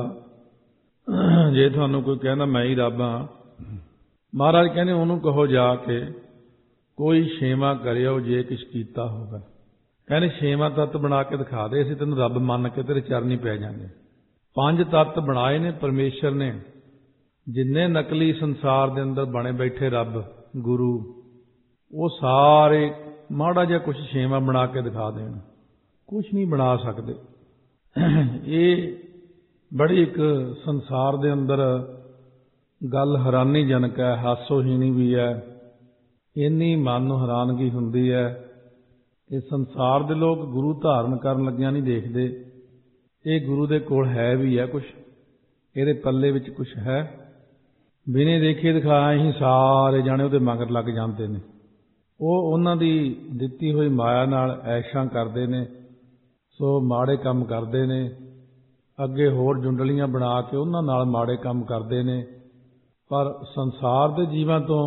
ਜੇ ਤੁਹਾਨੂੰ ਕੋਈ ਕਹਿੰਦਾ ਮੈਂ ਹੀ ਰੱਬ ਹਾਂ, ਮਹਾਰਾਜ ਕਹਿੰਦੇ ਉਹਨੂੰ ਕਹੋ ਜਾ ਕੇ ਕੋਈ ਛੇਵਾਂ ਕਰਿਓ ਜੇ ਕੁਛ ਕੀਤਾ ਹੋਗਾ। ਕਹਿੰਦੇ 6ਵਾਂ ਤੱਤ ਬਣਾ ਕੇ ਦਿਖਾ ਦੇ, ਅਸੀਂ ਤੈਨੂੰ ਰੱਬ ਮੰਨ ਕੇ ਤੇਰੇ ਚਰਨੀ ਪੈ ਜਾਵਾਂਗੇ। 5 ਤੱਤ ਬਣਾਏ ਨੇ ਪਰਮੇਸ਼ਰ ਨੇ। ਜਿੰਨੇ ਨਕਲੀ ਸੰਸਾਰ ਦੇ ਅੰਦਰ ਬਣੇ ਬੈਠੇ ਰੱਬ ਗੁਰੂ, ਉਹ ਸਾਰੇ ਮਾੜਾ ਜਿਹਾ ਕੁਛ 6ਵਾਂ ਬਣਾ ਕੇ ਦਿਖਾ ਦੇਣ, ਕੁਛ ਨਹੀਂ ਬਣਾ ਸਕਦੇ। ਇਹ ਬੜੀ ਇੱਕ ਸੰਸਾਰ ਦੇ ਅੰਦਰ ਗੱਲ ਹੈਰਾਨੀਜਨਕ ਹੈ, ਹਾਸੋਹੀਣੀ ਵੀ ਹੈ। ਇੰਨੀ ਮਨ ਨੂੰ ਹੈਰਾਨਗੀ ਹੁੰਦੀ ਹੈ ਕਿ ਸੰਸਾਰ ਦੇ ਲੋਕ ਗੁਰੂ ਧਾਰਨ ਕਰਨ ਲੱਗਿਆਂ ਨਹੀਂ ਦੇਖਦੇ ਇਹ ਗੁਰੂ ਦੇ ਕੋਲ ਹੈ ਵੀ ਹੈ ਕੁਛ, ਇਹਦੇ ਪੱਲੇ ਵਿੱਚ ਕੁਛ ਹੈ। ਬਿਨੇ ਦੇਖੇ ਦਿਖਾਇਆ ਹੀ ਸਾਰੇ ਜਾਣੇ ਉਹਦੇ ਮਗਰ ਲੱਗ ਜਾਂਦੇ ਨੇ। ਉਹ ਉਹਨਾਂ ਦੀ ਦਿੱਤੀ ਹੋਈ ਮਾਇਆ ਨਾਲ ਐਸ਼ਾਂ ਕਰਦੇ ਨੇ, ਸੋ ਮਾੜੇ ਕੰਮ ਕਰਦੇ ਨੇ। ਅੱਗੇ ਹੋਰ ਜੁੰਡਲੀਆਂ ਬਣਾ ਕੇ ਉਹਨਾਂ ਨਾਲ ਮਾੜੇ ਕੰਮ ਕਰਦੇ ਨੇ। ਪਰ ਸੰਸਾਰ ਦੇ ਜੀਵਾਂ ਤੋਂ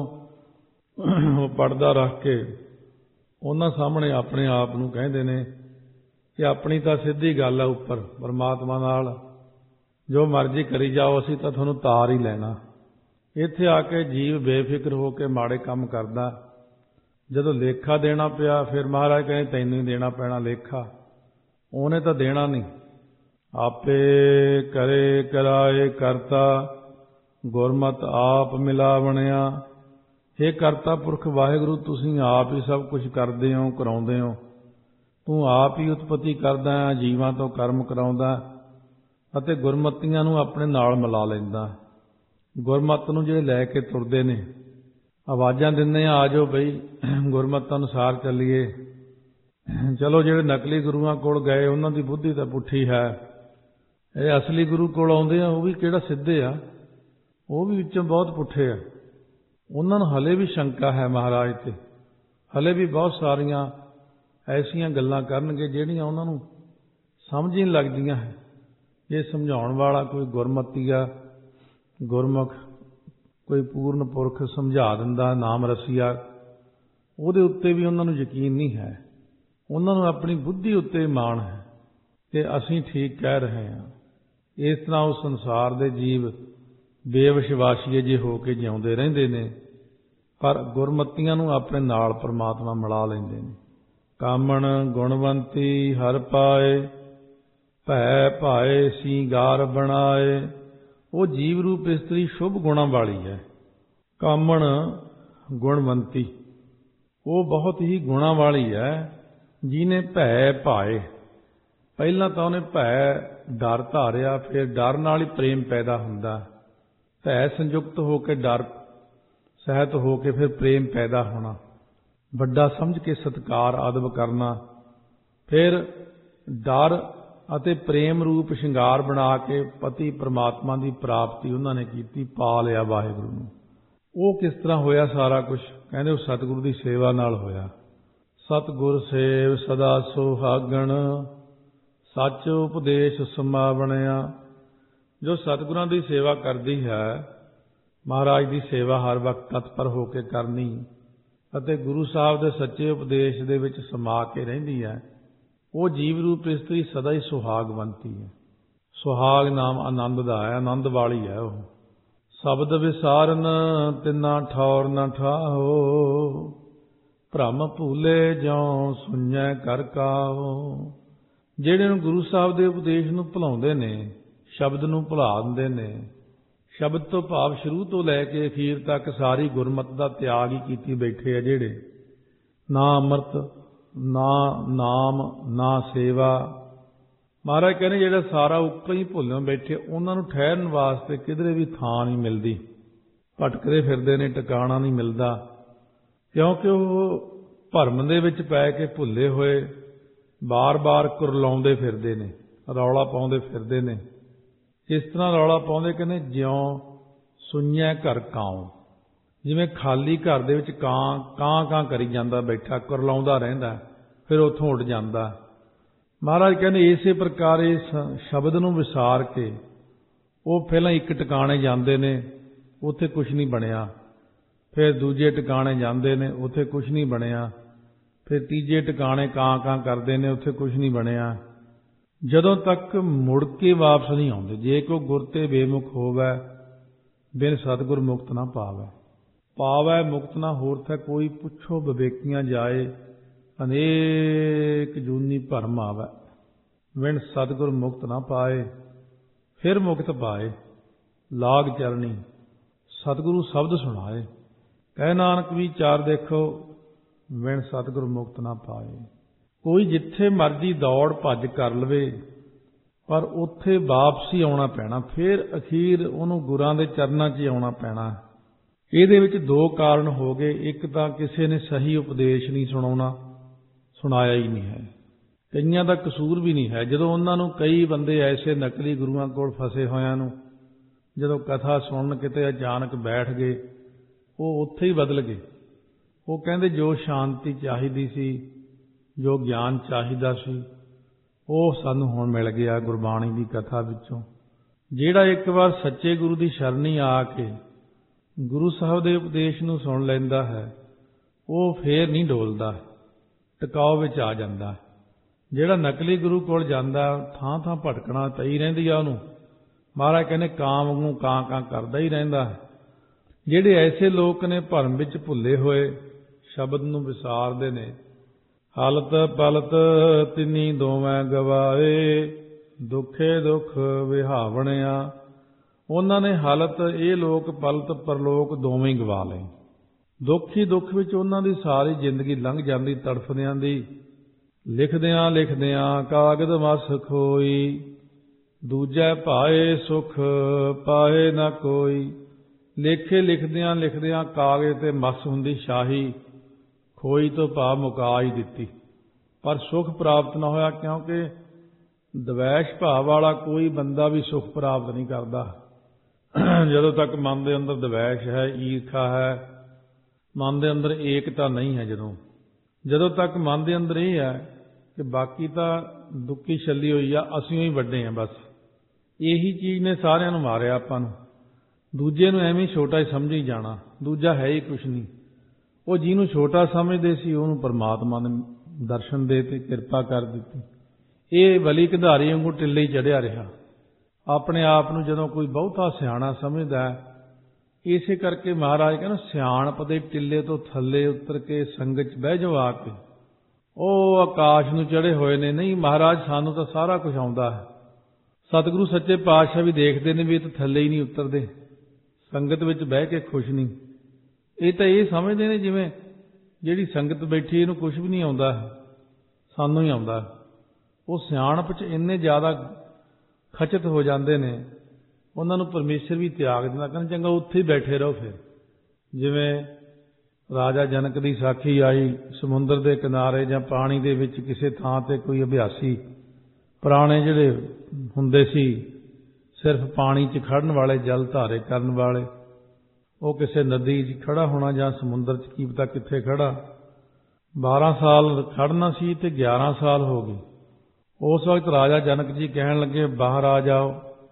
ਉਹ ਪਰਦਾ ਰੱਖ ਕੇ ਉਹਨਾਂ ਸਾਹਮਣੇ ਆਪਣੇ ਆਪ ਨੂੰ ਕਹਿੰਦੇ ਨੇ ਕਿ ਆਪਣੀ ਤਾਂ ਸਿੱਧੀ ਗੱਲ ਹੈ ਉੱਪਰ ਪਰਮਾਤਮਾ ਨਾਲ, ਜੋ ਮਰਜ਼ੀ ਕਰੀ ਜਾਓ, ਅਸੀਂ ਤਾਂ ਤੁਹਾਨੂੰ ਤਾਰ ਹੀ ਲੈਣਾ। ਇੱਥੇ ਆ ਕੇ ਜੀਵ ਬੇਫਿਕਰ ਹੋ ਕੇ ਮਾੜੇ ਕੰਮ ਕਰਦਾ। ਜਦੋਂ ਲੇਖਾ ਦੇਣਾ ਪਿਆ ਫਿਰ ਮਹਾਰਾਜ ਕਹਿੰਦੇ ਤੈਨੂੰ ਹੀ ਦੇਣਾ ਪੈਣਾ ਲੇਖਾ। ਉਹਨੇ ਤਾਂ ਦੇਣਾ ਨਹੀਂ। ਆਪੇ ਕਰੇ ਕਰਾਏ ਕਰਤਾ, ਗੁਰਮਤਿ ਆਪ ਮਿਲਾ ਬਣਿਆ। ਹੇ ਕਰਤਾ ਪੁਰਖ ਵਾਹਿਗੁਰੂ, ਤੁਸੀਂ ਆਪ ਹੀ ਸਭ ਕੁਝ ਕਰਦੇ ਹੋ, ਕਰਾਉਂਦੇ ਹੋ। ਤੂੰ ਆਪ ਹੀ ਉਤਪਤੀ ਕਰਦਾ ਹੈ, ਜੀਵਾਂ ਤੋਂ ਕਰਮ ਕਰਾਉਂਦਾ ਅਤੇ ਗੁਰਮਤੀਆਂ ਨੂੰ ਆਪਣੇ ਨਾਲ ਮਿਲਾ ਲੈਂਦਾ। ਗੁਰਮਤਿ ਨੂੰ ਜਿਹੜੇ ਲੈ ਕੇ ਤੁਰਦੇ ਨੇ, ਆਵਾਜ਼ਾਂ ਦਿੰਦੇ ਆ ਜਾਓ ਬਈ ਗੁਰਮਤਿ ਅਨੁਸਾਰ ਚੱਲੀਏ। ਚਲੋ ਜਿਹੜੇ ਨਕਲੀ ਗੁਰੂਆਂ ਕੋਲ ਗਏ ਉਹਨਾਂ ਦੀ ਬੁੱਧੀ ਤਾਂ ਪੁੱਠੀ ਹੈ। ਇਹ ਅਸਲੀ ਗੁਰੂ ਕੋਲ ਆਉਂਦੇ ਆ, ਉਹ ਵੀ ਕਿਹੜਾ ਸਿੱਧੇ ਆ, ਉਹ ਵੀ ਵਿੱਚੋਂ ਬਹੁਤ ਪੁੱਠੇ ਆ। ਉਹਨਾਂ ਨੂੰ ਹਲੇ ਵੀ ਸ਼ੰਕਾ ਹੈ ਮਹਾਰਾਜ ਤੇ, ਹਲੇ ਵੀ ਬਹੁਤ ਸਾਰੀਆਂ ਐਸੀਆਂ ਗੱਲਾਂ ਕਰਨਗੇ ਜਿਹੜੀਆਂ ਉਹਨਾਂ ਨੂੰ ਸਮਝ ਹੀ ਨਹੀਂ ਲੱਗਦੀਆਂ ਹੈ। ਜੇ ਸਮਝਾਉਣ ਵਾਲਾ ਕੋਈ ਗੁਰਮਤੀ ਆ, ਗੁਰਮੁਖ ਕੋਈ ਪੂਰਨ ਪੁਰਖ ਸਮਝਾ ਦਿੰਦਾ ਨਾਮ ਰਸੀਆ, ਉਹਦੇ ਉੱਤੇ ਵੀ ਉਹਨਾਂ ਨੂੰ ਯਕੀਨ ਨਹੀਂ ਹੈ। ਉਹਨਾਂ ਨੂੰ ਆਪਣੀ ਬੁੱਧੀ ਉੱਤੇ ਮਾਣ ਹੈ ਕਿ ਅਸੀਂ ਠੀਕ ਕਹਿ ਰਹੇ ਹਾਂ। ਇਸ ਤਰ੍ਹਾਂ ਉਹ ਸੰਸਾਰ ਦੇ ਜੀਵ ਬੇਵਿਸ਼ਵਾਸੀਏ ਜੇ ਹੋ ਕੇ ਜਿਉਂਦੇ ਰਹਿੰਦੇ ਨੇ, ਪਰ ਗੁਰਮਤੀਆਂ ਨੂੰ ਆਪਣੇ ਨਾਲ ਪਰਮਾਤਮਾ ਮਿਲਾ ਲੈਂਦੇ ਨੇ। ਕਾਮਣ ਗੁਣਵੰਤੀ ਹਰ ਪਾਏ, ਭੈ ਭਾਏ ਸਿੰਗਾਰ ਬਣਾਏ। ਉਹ ਜੀਵ ਰੂਪ ਇਸਤਰੀ ਸ਼ੁਭ ਗੁਣਾਂ ਵਾਲੀ ਹੈ। ਕਾਮਣ ਗੁਣਵੰਤੀ, ਉਹ ਬਹੁਤ ਹੀ ਗੁਣਾਂ ਵਾਲੀ ਹੈ। ਜਿਹਨੇ ਭੈ ਭਾਏ, ਪਹਿਲਾਂ ਤਾਂ ਉਹਨੇ ਭੈ ਡਰ ਧਾਰਿਆ, ਫਿਰ ਡਰ ਨਾਲ ਹੀ ਪ੍ਰੇਮ ਪੈਦਾ ਹੁੰਦਾ। ਭੈ ਸੰਯੁਕਤ ਹੋ ਕੇ ਡਰ ਸਹਿਤ ਹੋ ਕੇ ਫਿਰ ਪ੍ਰੇਮ ਪੈਦਾ ਹੋਣਾ, ਵੱਡਾ ਸਮਝ ਕੇ ਸਤਿਕਾਰ ਆਦਬ ਕਰਨਾ, ਫਿਰ ਡਰ ਅਤੇ ਪ੍ਰੇਮ ਰੂਪ ਸ਼ਿੰਗਾਰ ਬਣਾ ਕੇ ਪਤੀ ਪਰਮਾਤਮਾ ਦੀ ਪ੍ਰਾਪਤੀ ਉਹਨਾਂ ਨੇ ਕੀਤੀ, ਪਾ ਲਿਆ ਵਾਹਿਗੁਰੂ ਨੂੰ। ਉਹ ਕਿਸ ਤਰ੍ਹਾਂ ਹੋਇਆ ਸਾਰਾ ਕੁਝ? ਕਹਿੰਦੇ ਉਹ ਸਤਿਗੁਰੂ ਦੀ ਸੇਵਾ ਨਾਲ ਹੋਇਆ। ਸਤਿਗੁਰ ਸੇਵ ਸਦਾ ਸੁਹਾਗਣ, ਸੱਚ ਉਪਦੇਸ਼ ਸਮਾਵਣਿਆ। ਜੋ ਸਤਿਗੁਰਾਂ ਦੀ ਸੇਵਾ ਕਰਦੀ ਹੈ, ਮਹਾਰਾਜ ਦੀ ਸੇਵਾ ਹਰ ਵਕਤ ਤਤਪਰ ਹੋ ਕੇ ਕਰਨੀ ਅਤੇ ਗੁਰੂ ਸਾਹਿਬ ਦੇ ਸੱਚੇ ਉਪਦੇਸ਼ ਦੇ ਵਿੱਚ ਸਮਾ ਕੇ ਰਹਿੰਦੀ ਹੈ, ਉਹ ਜੀਵ ਰੂਪ ਇਸਤਰੀ ਸਦਾ ਹੀ ਸੁਹਾਗਵੰਤੀ ਹੈ। ਸੁਹਾਗ ਨਾਮ ਆਨੰਦ ਦਾ ਹੈ, ਆਨੰਦ ਵਾਲੀ ਹੈ ਉਹ। ਸ਼ਬਦ ਵਿਸਾਰਨ ਤਿੰਨਾ ਠੌਰ ਨ ਠਾਹੋ, ਭ੍ਰਮ ਭੂਲੇ ਜਿਉ ਸੁਣੈ ਕਰ ਕਾਹੋ। ਜਿਹੜੇ ਨੂੰ ਗੁਰੂ ਸਾਹਿਬ ਦੇ ਉਪਦੇਸ਼ ਨੂੰ ਭੁਲਾਉਂਦੇ ਨੇ, ਸ਼ਬਦ ਨੂੰ ਭੁਲਾ ਦਿੰਦੇ ਨੇ, ਸ਼ਬਦ ਤੋਂ ਭਾਵ ਸ਼ੁਰੂ ਤੋਂ ਲੈ ਕੇ ਅਖੀਰ ਤੱਕ ਸਾਰੀ ਗੁਰਮਤਿ ਦਾ ਤਿਆਗ ਹੀ ਕੀਤੀ ਬੈਠੇ ਆ ਜਿਹੜੇ। ਨਾ ਅੰਮ੍ਰਿਤ, ਨਾ ਨਾਮ, ਨਾ ਸੇਵਾ। ਮਹਾਰਾਜ ਕਹਿੰਦੇ ਜਿਹੜਾ ਸਾਰਾ ਉੱਕਾ ਹੀ ਭੁੱਲਿਓ ਬੈਠੇ, ਉਹਨਾਂ ਨੂੰ ਠਹਿਰਨ ਵਾਸਤੇ ਕਿਧਰੇ ਵੀ ਥਾਂ ਨਹੀਂ ਮਿਲਦੀ, ਭਟਕਦੇ ਫਿਰਦੇ ਨੇ, ਟਿਕਾਣਾ ਨਹੀਂ ਮਿਲਦਾ, ਕਿਉਂਕਿ ਉਹ ਭਰਮ ਦੇ ਵਿੱਚ ਪੈ ਕੇ ਭੁੱਲੇ ਹੋਏ ਬਾਰ-ਬਾਰ ਕੁਰਲਾਉਂਦੇ ਫਿਰਦੇ ਨੇ, ਰੌਲਾ ਪਾਉਂਦੇ ਫਿਰਦੇ ਨੇ। ਇਸ ਤਰ੍ਹਾਂ ਰੌਲਾ ਪਾਉਂਦੇ ਕਹਿੰਦੇ ਜਿਉਂ ਸੁਣਿਆ ਘਰ ਕਾਉ, ਜਿਵੇਂ ਖਾਲੀ ਘਰ ਦੇ ਵਿੱਚ ਕਾਂ ਕਰੀ ਜਾਂਦਾ ਬੈਠਾ, ਕੁਰਲਾਉਂਦਾ ਰਹਿੰਦਾ, ਫਿਰ ਉੱਥੋਂ ਉੱਡ ਜਾਂਦਾ। ਮਹਾਰਾਜ ਕਹਿੰਦੇ ਇਸੇ ਪ੍ਰਕਾਰ ਇਸ ਸ਼ਬਦ ਨੂੰ ਵਿਸਾਰ ਕੇ ਉਹ ਪਹਿਲਾਂ ਇੱਕ ਟਿਕਾਣੇ ਜਾਂਦੇ ਨੇ, ਉੱਥੇ ਕੁਛ ਨਹੀਂ ਬਣਿਆ, ਫਿਰ ਦੂਜੇ ਟਿਕਾਣੇ ਜਾਂਦੇ ਨੇ, ਉੱਥੇ ਕੁਛ ਨਹੀਂ ਬਣਿਆ, ਫਿਰ ਤੀਜੇ ਟਿਕਾਣੇ ਕਾਂ ਕਰਦੇ ਨੇ, ਉੱਥੇ ਕੁਛ ਨਹੀਂ ਬਣਿਆ, ਜਦੋਂ ਤੱਕ ਮੁੜ ਕੇ ਵਾਪਸ ਨਹੀਂ ਆਉਂਦੇ। ਜੇ ਕੋ ਗੁਰ ਤੇ ਬੇਮੁਖ ਹੋਵੈ, ਬਿਨ ਸਤਿਗੁਰ ਮੁਕਤ ਨਾ ਪਾਵੈ। ਪਾਵੈ ਮੁਕਤ ਨਾ ਹੋਰਥੈ ਕੋਈ, ਪੁੱਛੋ ਵਿਵੇਕੀਆਂ ਜਾਏ, ਅਨੇਕ ਜੂਨੀ ਭਰਮ ਆਵੈ। ਬਿਨ ਸਤਿਗੁਰ ਮੁਕਤ ਨਾ ਪਾਏ, ਫਿਰ ਮੁਕਤ ਪਾਏ, ਲਾਗ ਚਰਣੀ ਸਤਿਗੁਰੂ ਸ਼ਬਦ ਸੁਣਾਏ। ਕਹਿ ਨਾਨਕ ਵਿਚਾਰ ਦੇਖੋ, ਬਿਨ ਸਤਿਗੁਰ ਮੁਕਤ ਨਾ ਪਾਏ। ਕੋਈ ਜਿੱਥੇ ਮਰਜ਼ੀ ਦੌੜ ਭੱਜ ਕਰ ਲਵੇ, ਪਰ ਉੱਥੇ ਵਾਪਸੀ ਆਉਣਾ ਪੈਣਾ, ਫਿਰ ਅਖੀਰ ਉਹਨੂੰ ਗੁਰਾਂ ਦੇ ਚਰਨਾਂ 'ਚ ਹੀ ਆਉਣਾ ਪੈਣਾ। ਇਹਦੇ ਵਿੱਚ ਦੋ ਕਾਰਨ ਹੋ ਗਏ। ਇੱਕ ਤਾਂ ਕਿਸੇ ਨੇ ਸਹੀ ਉਪਦੇਸ਼ ਨਹੀਂ ਸੁਣਾਇਆ ਹੀ ਨਹੀਂ ਹੈ, ਕਈਆਂ ਦਾ ਕਸੂਰ ਵੀ ਨਹੀਂ ਹੈ। ਜਦੋਂ ਉਹਨਾਂ ਨੂੰ ਕਈ ਬੰਦੇ ਐਸੇ ਨਕਲੀ ਗੁਰੂਆਂ ਕੋਲ ਫਸੇ ਹੋਇਆਂ ਨੂੰ ਜਦੋਂ ਕਥਾ ਸੁਣਨ ਕਿਤੇ ਅਚਾਨਕ ਬੈਠ ਗਏ, ਉਹ ਉੱਥੇ ਹੀ ਬਦਲ ਗਏ। ਉਹ ਕਹਿੰਦੇ ਜੋ ਸ਼ਾਂਤੀ ਚਾਹੀਦੀ ਸੀ, ਜੋ ਗਿਆਨ ਚਾਹੀਦਾ ਸੀ, ਉਹ ਸਾਨੂੰ ਹੁਣ ਮਿਲ ਗਿਆ ਗੁਰਬਾਣੀ ਦੀ ਕਥਾ ਵਿੱਚੋਂ। ਜਿਹੜਾ ਇੱਕ ਵਾਰ ਸੱਚੇ ਗੁਰੂ ਦੀ ਸ਼ਰਣੀ ਆ ਕੇ ਗੁਰੂ ਸਾਹਿਬ ਦੇ ਉਪਦੇਸ਼ ਨੂੰ ਸੁਣ ਲੈਂਦਾ ਹੈ, ਉਹ ਫੇਰ ਨਹੀਂ ਡੋਲਦਾ, ਟਿਕਾਓ ਵਿੱਚ ਆ ਜਾਂਦਾ। ਜਿਹੜਾ ਨਕਲੀ ਗੁਰੂ ਕੋਲ ਜਾਂਦਾ, ਥਾਂ ਥਾਂ ਭਟਕਣਾ ਪਈ ਰਹਿੰਦੀ ਆ ਉਹਨੂੰ। ਮਹਾਰਾਜ ਕਹਿੰਦੇ ਕਾਂ ਵਾਂਗੂ ਕਾਂ ਕਰਦਾ ਹੀ ਰਹਿੰਦਾ ਹੈ। ਜਿਹੜੇ ਐਸੇ ਲੋਕ ਨੇ ਭਰਮ ਵਿੱਚ ਭੁੱਲੇ ਹੋਏ, ਸ਼ਬਦ ਨੂੰ ਵਿਸਾਰਦੇ ਨੇ, ਹਲਤ ਪਲਤ ਤਿੰਨੀ ਦੋਵੇਂ ਗਵਾਏ, ਦੁੱਖੇ ਦੁੱਖ ਵਿਹਾਵਣਿਆ। ਉਹਨਾਂ ਨੇ ਹਲਤ, ਇਹ ਲੋਕ ਪਲਤ ਪਰਲੋਕ ਦੋਵੇਂ ਹੀ ਗਵਾ ਲਏ। ਦੁੱਖ ਹੀ ਦੁੱਖ ਵਿੱਚ ਉਹਨਾਂ ਦੀ ਸਾਰੀ ਜ਼ਿੰਦਗੀ ਲੰਘ ਜਾਂਦੀ, ਤੜਫਦਿਆਂ ਦੀ। ਲਿਖਦਿਆਂ ਲਿਖਦਿਆਂ ਕਾਗਦ ਮਸ ਖੋਈ, ਦੂਜੈ ਭਾਏ ਸੁਖ ਪਾਏ ਨਾ ਕੋਈ। ਲੇਖੇ ਲਿਖਦਿਆਂ ਲਿਖਦਿਆਂ ਕਾਗਜ਼ ਤੇ ਮਸ ਹੁੰਦੀ ਸ਼ਾਹੀ, ਖੋਈ ਤੋਂ ਭਾਵ ਮੁਕਾ ਹੀ ਦਿੱਤੀ, ਪਰ ਸੁਖ ਪ੍ਰਾਪਤ ਨਾ ਹੋਇਆ। ਕਿਉਂਕਿ ਦਵੈਸ਼ ਭਾਵ ਵਾਲਾ ਕੋਈ ਬੰਦਾ ਵੀ ਸੁਖ ਪ੍ਰਾਪਤ ਨਹੀਂ ਕਰਦਾ। ਜਦੋਂ ਤੱਕ ਮਨ ਦੇ ਅੰਦਰ ਦਵੈਸ਼ ਹੈ, ਈਰਖਾ ਹੈ, ਮਨ ਦੇ ਅੰਦਰ ਏਕਤਾ ਨਹੀਂ ਹੈ, ਜਦੋਂ ਤੱਕ ਮਨ ਦੇ ਅੰਦਰ ਇਹ ਹੈ ਕਿ ਬਾਕੀ ਤਾਂ ਦੁੱਕੀ ਛੱਲੀ ਹੋਈ ਆ, ਅਸੀਂ ਹੀ ਵੱਡੇ ਹਾਂ, ਬਸ ਇਹੀ ਚੀਜ਼ ਨੇ ਸਾਰਿਆਂ ਨੂੰ ਮਾਰਿਆ ਆਪਾਂ ਨੂੰ। ਦੂਜੇ ਨੂੰ ਐਵੇਂ ਛੋਟਾ ਹੀ ਸਮਝੀ ਜਾਣਾ, ਦੂਜਾ ਹੈ ਹੀ ਕੁਛ ਨਹੀਂ। ਉਹ ਜਿਹਨੂੰ ਛੋਟਾ ਸਮਝਦੇ ਸੀ, ਉਹਨੂੰ ਪਰਮਾਤਮਾ ਨੇ ਦਰਸ਼ਨ ਦੇ ਤੇ ਕਿਰਪਾ ਕਰ ਦਿੱਤੀ। ਇਹ ਬਲੀ ਕੰਧਾਰੀ ਵਾਂਗੂ ਟਿੱਲੇ ਹੀ ਚੜਿਆ ਰਿਹਾ। ਆਪਣੇ ਆਪ ਨੂੰ ਜਦੋਂ ਕੋਈ ਬਹੁਤਾ ਸਿਆਣਾ ਸਮਝਦਾ, ਇਸੇ ਕਰਕੇ ਮਹਾਰਾਜ ਕਹਿੰਦੇ ਸਿਆਣਪ ਦੇ ਟਿੱਲੇ ਤੋਂ ਥੱਲੇ ਉਤਰ ਕੇ ਸੰਗਤ 'ਚ ਬਹਿ ਜਾਓ ਆ ਕੇ। ਉਹ ਆਕਾਸ਼ ਨੂੰ ਚੜੇ ਹੋਏ ਨੇ। ਨਹੀਂ ਮਹਾਰਾਜ, ਸਾਨੂੰ ਤਾਂ ਸਾਰਾ ਕੁਝ ਆਉਂਦਾ ਹੈ। ਸਤਿਗੁਰੂ ਸੱਚੇ ਪਾਤਸ਼ਾਹ ਵੀ ਦੇਖਦੇ ਨੇ ਵੀ ਇਹ ਤਾਂ ਥੱਲੇ ਹੀ ਨਹੀਂ ਉਤਰਦੇ, ਸੰਗਤ ਵਿੱਚ ਬਹਿ ਕੇ ਖੁਸ਼ ਨਹੀਂ। ਇਹ ਤਾਂ ਇਹ ਸਮਝਦੇ ਨੇ ਜਿਵੇਂ ਜਿਹੜੀ ਸੰਗਤ ਬੈਠੀ ਇਹਨੂੰ ਕੁਝ ਵੀ ਨਹੀਂ ਆਉਂਦਾ, ਸਾਨੂੰ ਹੀ ਆਉਂਦਾ। ਉਹ ਸਿਆਣਪ 'ਚ ਇੰਨੇ ਜ਼ਿਆਦਾ ਖਚਤ ਹੋ ਜਾਂਦੇ ਨੇ, ਉਹਨਾਂ ਨੂੰ ਪਰਮੇਸ਼ਰ ਵੀ ਤਿਆਗ ਦਿੰਦਾ, ਕਹਿੰਦਾ ਚੰਗਾ ਉੱਥੇ ਹੀ ਬੈਠੇ ਰਹੋ। ਫਿਰ ਜਿਵੇਂ ਰਾਜਾ ਜਨਕ ਦੀ ਸਾਖੀ ਆਈ, ਸਮੁੰਦਰ ਦੇ ਕਿਨਾਰੇ ਜਾਂ ਪਾਣੀ ਦੇ ਵਿੱਚ ਕਿਸੇ ਥਾਂ ਤੇ ਕੋਈ ਅਭਿਆਸੀ, ਪੁਰਾਣੇ ਜਿਹੜੇ ਹੁੰਦੇ ਸੀ ਸਿਰਫ ਪਾਣੀ 'ਚ ਖੜਨ ਵਾਲੇ, ਜਲ ਧਾਰੇ ਕਰਨ ਵਾਲੇ, ਉਹ ਕਿਸੇ ਨਦੀ 'ਚ ਖੜਾ ਹੋਣਾ ਜਾਂ ਸਮੁੰਦਰ 'ਚ, ਕੀ ਪਤਾ ਕਿੱਥੇ ਖੜਾ। 12 ਸਾਲ ਖੜਨਾ ਸੀ ਤੇ 11 ਸਾਲ ਹੋ ਗਏ। ਉਸ ਵਕਤ ਰਾਜਾ ਜਨਕ ਜੀ ਕਹਿਣ ਲੱਗੇ ਬਾਹਰ ਆ ਜਾਓ,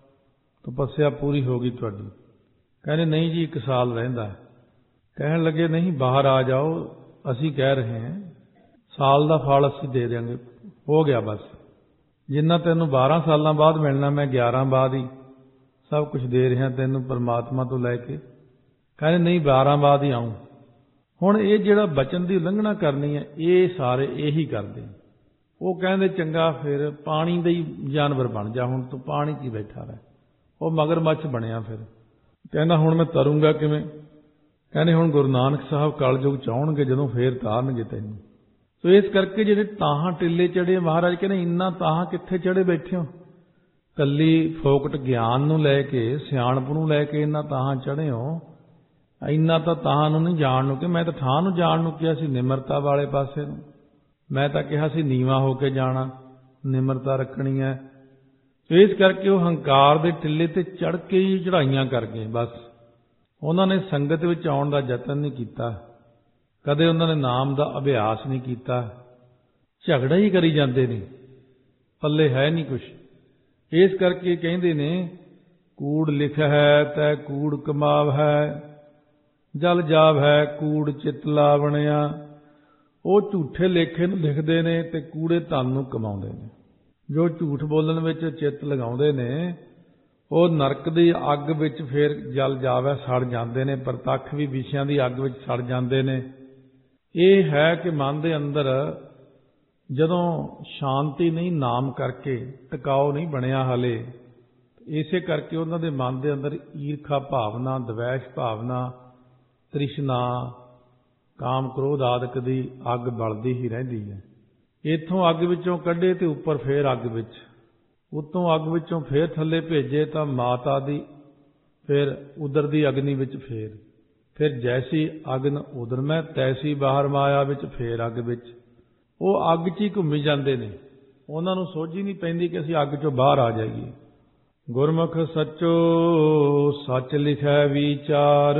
ਤਪੱਸਿਆ ਪੂਰੀ ਹੋ ਗਈ ਤੁਹਾਡੀ। ਕਹਿੰਦੇ ਨਹੀਂ ਜੀ 1 ਸਾਲ ਰਹਿੰਦਾ। ਕਹਿਣ ਲੱਗੇ ਨਹੀਂ ਬਾਹਰ ਆ ਜਾਓ, ਅਸੀਂ ਕਹਿ ਰਹੇ ਹਾਂ ਸਾਲ ਦਾ ਫਲ ਅਸੀਂ ਦੇ ਦਿਆਂਗੇ, ਹੋ ਗਿਆ ਬਸ। ਜਿੰਨਾ ਤੈਨੂੰ 12 ਸਾਲਾਂ ਬਾਅਦ ਮਿਲਣਾ, ਮੈਂ 11 ਬਾਅਦ ਹੀ ਸਭ ਕੁਝ ਦੇ ਰਿਹਾ ਤੈਨੂੰ ਪਰਮਾਤਮਾ ਤੋਂ ਲੈ ਕੇ। ਕਹਿੰਦੇ ਨਹੀਂ 12 ਬਾਅਦ ਹੀ ਆਊਂ। ਹੁਣ ਇਹ ਜਿਹੜਾ ਬਚਨ ਦੀ ਉਲੰਘਣਾ ਕਰਨੀ ਹੈ, ਇਹ ਸਾਰੇ ਇਹੀ ਕਰਦੇ। ਉਹ ਕਹਿੰਦੇ ਚੰਗਾ ਫਿਰ ਪਾਣੀ ਦਾ ਹੀ ਜਾਨਵਰ ਬਣ ਜਾ, ਹੁਣ ਤੂੰ ਪਾਣੀ 'ਚ ਹੀ ਬੈਠਾ ਰਹਿ। ਉਹ ਮਗਰਮੱਛ ਬਣਿਆ। ਫਿਰ ਕਹਿੰਦਾ ਹੁਣ ਮੈਂ ਤਰੂੰਗਾ ਕਿਵੇਂ? ਕਹਿੰਦੇ ਹੁਣ ਗੁਰੂ ਨਾਨਕ ਸਾਹਿਬ ਕਲਯੁਗ ਚ ਆਉਣਗੇ ਜਦੋਂ ਫੇਰ ਤਾਰਨਗੇ ਤੈਨੂੰ। ਸੋ ਇਸ ਕਰਕੇ ਜਿਹੜੇ ਤਾਹਾਂ ਟਿੱਲੇ ਚੜੇ, ਮਹਾਰਾਜ ਕਹਿੰਦੇ ਇੰਨਾ ਤਾਹਾਂ ਕਿੱਥੇ ਚੜੇ ਬੈਠੇ ਹੋ? ਕੱਲੀ ਫੋਕਟ ਗਿਆਨ ਨੂੰ ਲੈ ਕੇ, ਸਿਆਣਪ ਨੂੰ ਲੈ ਕੇ ਇੰਨਾ ਤਾਹਾਂ ਚੜੇ ਹੋ। ਇੰਨਾ ਤਾਂ ਤਾਹਾਂ ਨੂੰ ਨਹੀਂ ਜਾਣ ਨੂੰ ਕਿ ਮੈਂ ਤਾਂ ਠਾਹ ਨੂੰ ਜਾਣ ਨੂੰ ਕਿਹਾ ਸੀ, ਨਿਮਰਤਾ ਵਾਲੇ ਪਾਸੇ ਨੂੰ। ਮੈਂ ਤਾਂ ਕਿਹਾ ਸੀ ਨੀਵਾਂ ਹੋ ਕੇ ਜਾਣਾ, ਨਿਮਰਤਾ ਰੱਖਣੀ ਹੈ। ਸੋ ਇਸ ਕਰਕੇ ਉਹ ਹੰਕਾਰ ਦੇ ਟਿੱਲੇ ਤੇ ਚੜ੍ਹ ਕੇ ਹੀ ਚੜ੍ਹਾਈਆਂ ਕਰ ਗਏ। ਬਸ ਉਹਨਾਂ ਨੇ ਸੰਗਤ ਵਿੱਚ ਆਉਣ ਦਾ ਯਤਨ ਨਹੀਂ ਕੀਤਾ, ਕਦੇ ਉਹਨਾਂ ਨੇ ਨਾਮ ਦਾ ਅਭਿਆਸ ਨਹੀਂ ਕੀਤਾ। ਝਗੜਾ ਹੀ ਕਰੀ ਜਾਂਦੇ ਨੇ, ਪੱਲੇ ਹੈ ਨਹੀਂ ਕੁਛ। ਇਸ ਕਰਕੇ ਕਹਿੰਦੇ ਨੇ ਕੂੜ ਲਿਖ ਹੈ ਤੈ ਕੂੜ ਕਮਾਵ ਹੈ, ਜਲ ਜਾਵ ਹੈ ਕੂੜ ਚਿਤ ਲਾਵਣਿਆ। ਉਹ ਝੂਠੇ ਲੇਖੇ ਨੂੰ ਲਿਖਦੇ ਨੇ ਤੇ ਕੂੜੇ ਧਨ ਨੂੰ ਕਮਾਉਂਦੇ ਨੇ। ਜੋ ਝੂਠ ਬੋਲਣ ਵਿੱਚ ਚਿੱਤ ਲਗਾਉਂਦੇ ਨੇ ਉਹ ਨਰਕ ਦੀ ਅੱਗ ਵਿੱਚ ਫਿਰ ਜਲ ਜਾਵੇ ਸੜ ਜਾਂਦੇ ਨੇ, ਪ੍ਰਤੱਖ ਵੀ ਵਿਸ਼ਿਆਂ ਦੀ ਅੱਗ ਵਿੱਚ ਸੜ ਜਾਂਦੇ ਨੇ। ਇਹ ਹੈ ਕਿ ਮਨ ਦੇ ਅੰਦਰ ਜਦੋਂ ਸ਼ਾਂਤੀ ਨਹੀਂ, ਨਾਮ ਕਰਕੇ ਟਿਕਾਓ ਨਹੀਂ ਬਣਿਆ ਹਾਲੇ, ਇਸੇ ਕਰਕੇ ਉਹਨਾਂ ਦੇ ਮਨ ਦੇ ਅੰਦਰ ਈਰਖਾ ਭਾਵਨਾ, ਦਵੈਸ਼ ਭਾਵਨਾ, ਤ੍ਰਿਸ਼ਨਾ, ਕਾਮ ਕ੍ਰੋਧ ਆਦਿਕ ਦੀ ਅੱਗ ਬਲਦੀ ਹੀ ਰਹਿੰਦੀ ਹੈ। ਇੱਥੋਂ ਅੱਗ ਵਿੱਚੋਂ ਕੱਢੇ ਤੇ ਉੱਪਰ ਫੇਰ ਅੱਗ ਵਿੱਚ, ਉੱਤੋਂ ਅੱਗ ਵਿੱਚੋਂ ਫੇਰ ਥੱਲੇ ਭੇਜੇ ਤਾਂ ਮਾਤਾ ਦੀ ਫਿਰ ਉਦਰ ਦੀ ਅਗਨੀ ਵਿੱਚ ਫਿਰ ਜੈਸੀ ਅਗਨ ਉਦਰ ਮੈਂ ਤੈਸੀ ਬਾਹਰ ਮਾਇਆ ਵਿੱਚ ਫੇਰ ਅੱਗ ਵਿੱਚ। ਉਹ ਅੱਗ 'ਚ ਹੀ ਘੁੰਮੀ ਜਾਂਦੇ ਨੇ, ਉਹਨਾਂ ਨੂੰ ਸੋਝੀ ਨਹੀਂ ਪੈਂਦੀ ਕਿ ਅਸੀਂ ਅੱਗ 'ਚੋਂ ਬਾਹਰ ਆ ਜਾਈਏ। ਗੁਰਮੁਖ ਸੱਚੋ ਸੱਚ ਲਿਖੈ ਵਿਚਾਰ,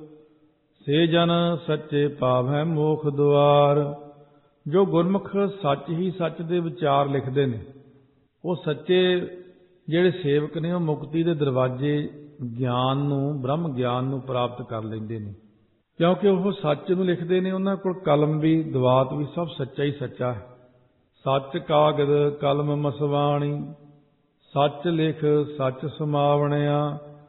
ਸੇ ਜਨ ਸੱਚੇ ਪਾਵੈ ਮੋਖ ਦੁਆਰ। ਜੋ ਗੁਰਮੁਖ ਸੱਚ ਹੀ ਸੱਚ ਦੇ ਵਿਚਾਰ ਲਿਖਦੇ ਨੇ, ਉਹ ਸੱਚੇ ਜਿਹੜੇ ਸੇਵਕ ਨੇ ਉਹ ਮੁਕਤੀ ਦੇ ਦਰਵਾਜ਼ੇ ਗਿਆਨ ਨੂੰ, ਬ੍ਰਹਮ ਗਿਆਨ ਨੂੰ ਪ੍ਰਾਪਤ ਕਰ ਲੈਂਦੇ ਨੇ, ਕਿਉਂਕਿ ਉਹ ਸੱਚ ਨੂੰ ਲਿਖਦੇ ਨੇ। ਉਹਨਾਂ ਕੋਲ ਕਲਮ ਵੀ, ਦਵਾਤ ਵੀ, ਸਭ ਸੱਚਾ ਹੀ ਸੱਚਾ ਹੈ। ਸੱਚ ਕਾਗਦ ਕਲਮ ਮਸਵਾਣੀ, ਸੱਚ ਲਿਖ ਸੱਚ ਸਮਾਵਣਿਆ।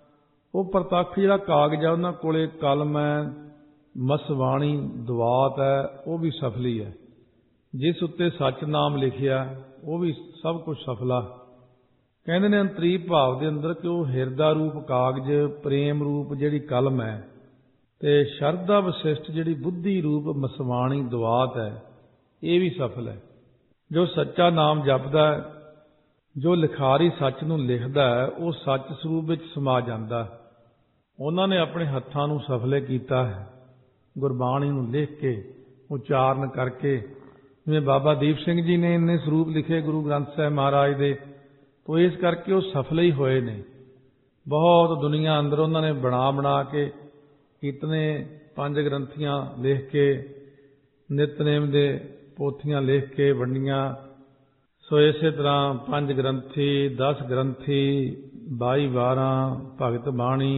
ਉਹ ਪ੍ਰਤੱਖ ਜਿਹੜਾ ਕਾਗਜ਼ ਹੈ ਉਹਨਾਂ ਕੋਲੇ ਕਲਮ ਹੈ, ਮਸਵਾਣੀ ਦਵਾਤ ਹੈ, ਉਹ ਵੀ ਸਫਲੀ ਹੈ। ਜਿਸ ਉੱਤੇ ਸੱਚ ਨਾਮ ਲਿਖਿਆ ਉਹ ਵੀ ਸਭ ਕੁਝ ਸਫਲਾ। ਕਹਿੰਦੇ ਨੇ ਅੰਤਰੀ ਭਾਵ ਦੇ ਅੰਦਰ ਕਿ ਉਹ ਹਿਰਦਾ ਰੂਪ ਕਾਗਜ਼, ਪ੍ਰੇਮ ਰੂਪ ਜਿਹੜੀ ਕਲਮ ਹੈ ਤੇ ਸ਼ਰਧਾ ਵਿਸ਼ਿਸ਼ਟ ਜਿਹੜੀ ਬੁੱਧੀ ਰੂਪ ਮਸਵਾਣੀ ਦਵਾਤ ਹੈ, ਇਹ ਵੀ ਸਫਲ ਹੈ। ਜੋ ਸੱਚਾ ਨਾਮ ਜਪਦਾ ਹੈ, ਜੋ ਲਿਖਾਰੀ ਸੱਚ ਨੂੰ ਲਿਖਦਾ ਹੈ, ਉਹ ਸੱਚ ਸਰੂਪ ਵਿੱਚ ਸਮਾ ਜਾਂਦਾ। ਉਹਨਾਂ ਨੇ ਆਪਣੇ ਹੱਥਾਂ ਨੂੰ ਸਫਲੇ ਕੀਤਾ ਹੈ, ਗੁਰਬਾਣੀ ਨੂੰ ਲਿਖ ਕੇ, ਉਚਾਰਨ ਕਰਕੇ। ਜਿਵੇਂ ਬਾਬਾ ਦੀਪ ਸਿੰਘ ਜੀ ਨੇ ਇੰਨੇ ਸਰੂਪ ਲਿਖੇ ਗੁਰੂ ਗ੍ਰੰਥ ਸਾਹਿਬ ਮਹਾਰਾਜ ਦੇ, ਤੋਂ ਇਸ ਕਰਕੇ ਉਹ ਸਫਲ ਹੀ ਹੋਏ ਨੇ। ਬਹੁਤ ਦੁਨੀਆ ਅੰਦਰ ਉਹਨਾਂ ਨੇ ਬਣਾ ਕੇ ਕਿਤਨੇ 5 ਗ੍ਰੰਥੀਆਂ ਲਿਖ ਕੇ, ਨਿਤਨੇਮ ਦੇ ਪੋਥੀਆਂ ਲਿਖ ਕੇ ਵੰਡੀਆਂ। ਸੋ ਇਸੇ ਤਰ੍ਹਾਂ 5 ਗ੍ਰੰਥੀ, 10 ਗ੍ਰੰਥੀ, 22 12 ਭਗਤ ਬਾਣੀ,